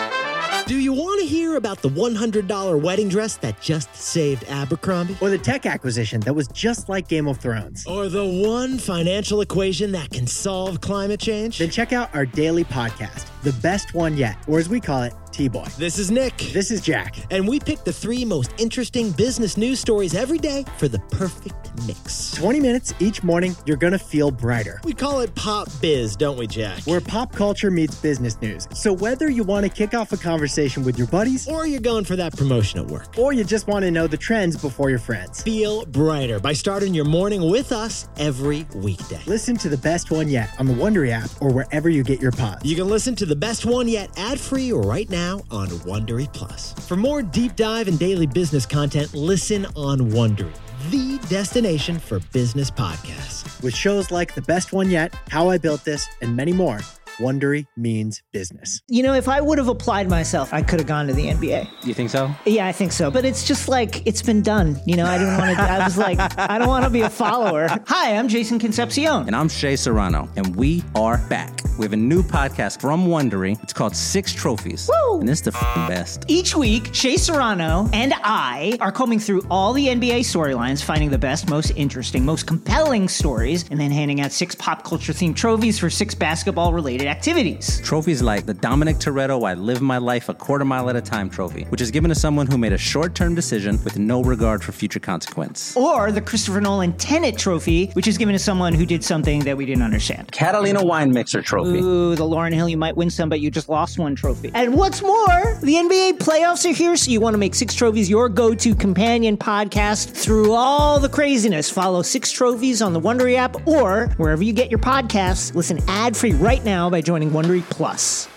Do you want to hear about the $100 wedding dress that just saved Abercrombie? Or the tech acquisition that was just like Game of Thrones? Or the one financial equation that can solve climate change? Then check out our daily podcast, The Best One Yet, or as we call it, T-Boy. This is Nick. This is Jack. And we pick the 3 most interesting business news stories every day for the perfect mix. 20 minutes each morning, you're going to feel brighter. We call it Pop Biz, don't we, Jack? Where pop culture meets business news. So whether you want to kick off a conversation with your buddies, or you're going for that promotion at work, or you just want to know the trends before your friends, feel brighter by starting your morning with us every weekday. Listen to The Best One Yet on the Wondery app or wherever you get your pods. You can listen to The Best One Yet ad-free right now on Wondery Plus. For more deep dive and daily business content, listen on Wondery, the destination for business podcasts. With shows like The Best One Yet, How I Built This, and many more, Wondery means business. If I would have applied myself, I could have gone to the NBA. You think so? Yeah, I think so. But it's just like, it's been done. I didn't want to, I was like, I don't want to be a follower. Hi, I'm Jason Concepcion. And I'm Shea Serrano. And we are back. We have a new podcast from Wondery. It's called 6 Trophies. Woo! And it's the best. Each week, Shea Serrano and I are combing through all the NBA storylines, finding the best, most interesting, most compelling stories, and then handing out 6 pop culture themed trophies for 6 basketball-related activities. Trophies like the Dominic Toretto I Live My Life a Quarter Mile at a Time trophy, which is given to someone who made a short-term decision with no regard for future consequence. Or the Christopher Nolan Tenet trophy, which is given to someone who did something that we didn't understand. Catalina Wine Mixer trophy. Ooh, the Lauryn Hill You Might Win Some, but you just lost one trophy. And what's more, the NBA playoffs are here, so you want to make 6 Trophies your go-to companion podcast through all the craziness. Follow 6 Trophies on the Wondery app or wherever you get your podcasts. Listen ad-free right now by joining Wondery Plus.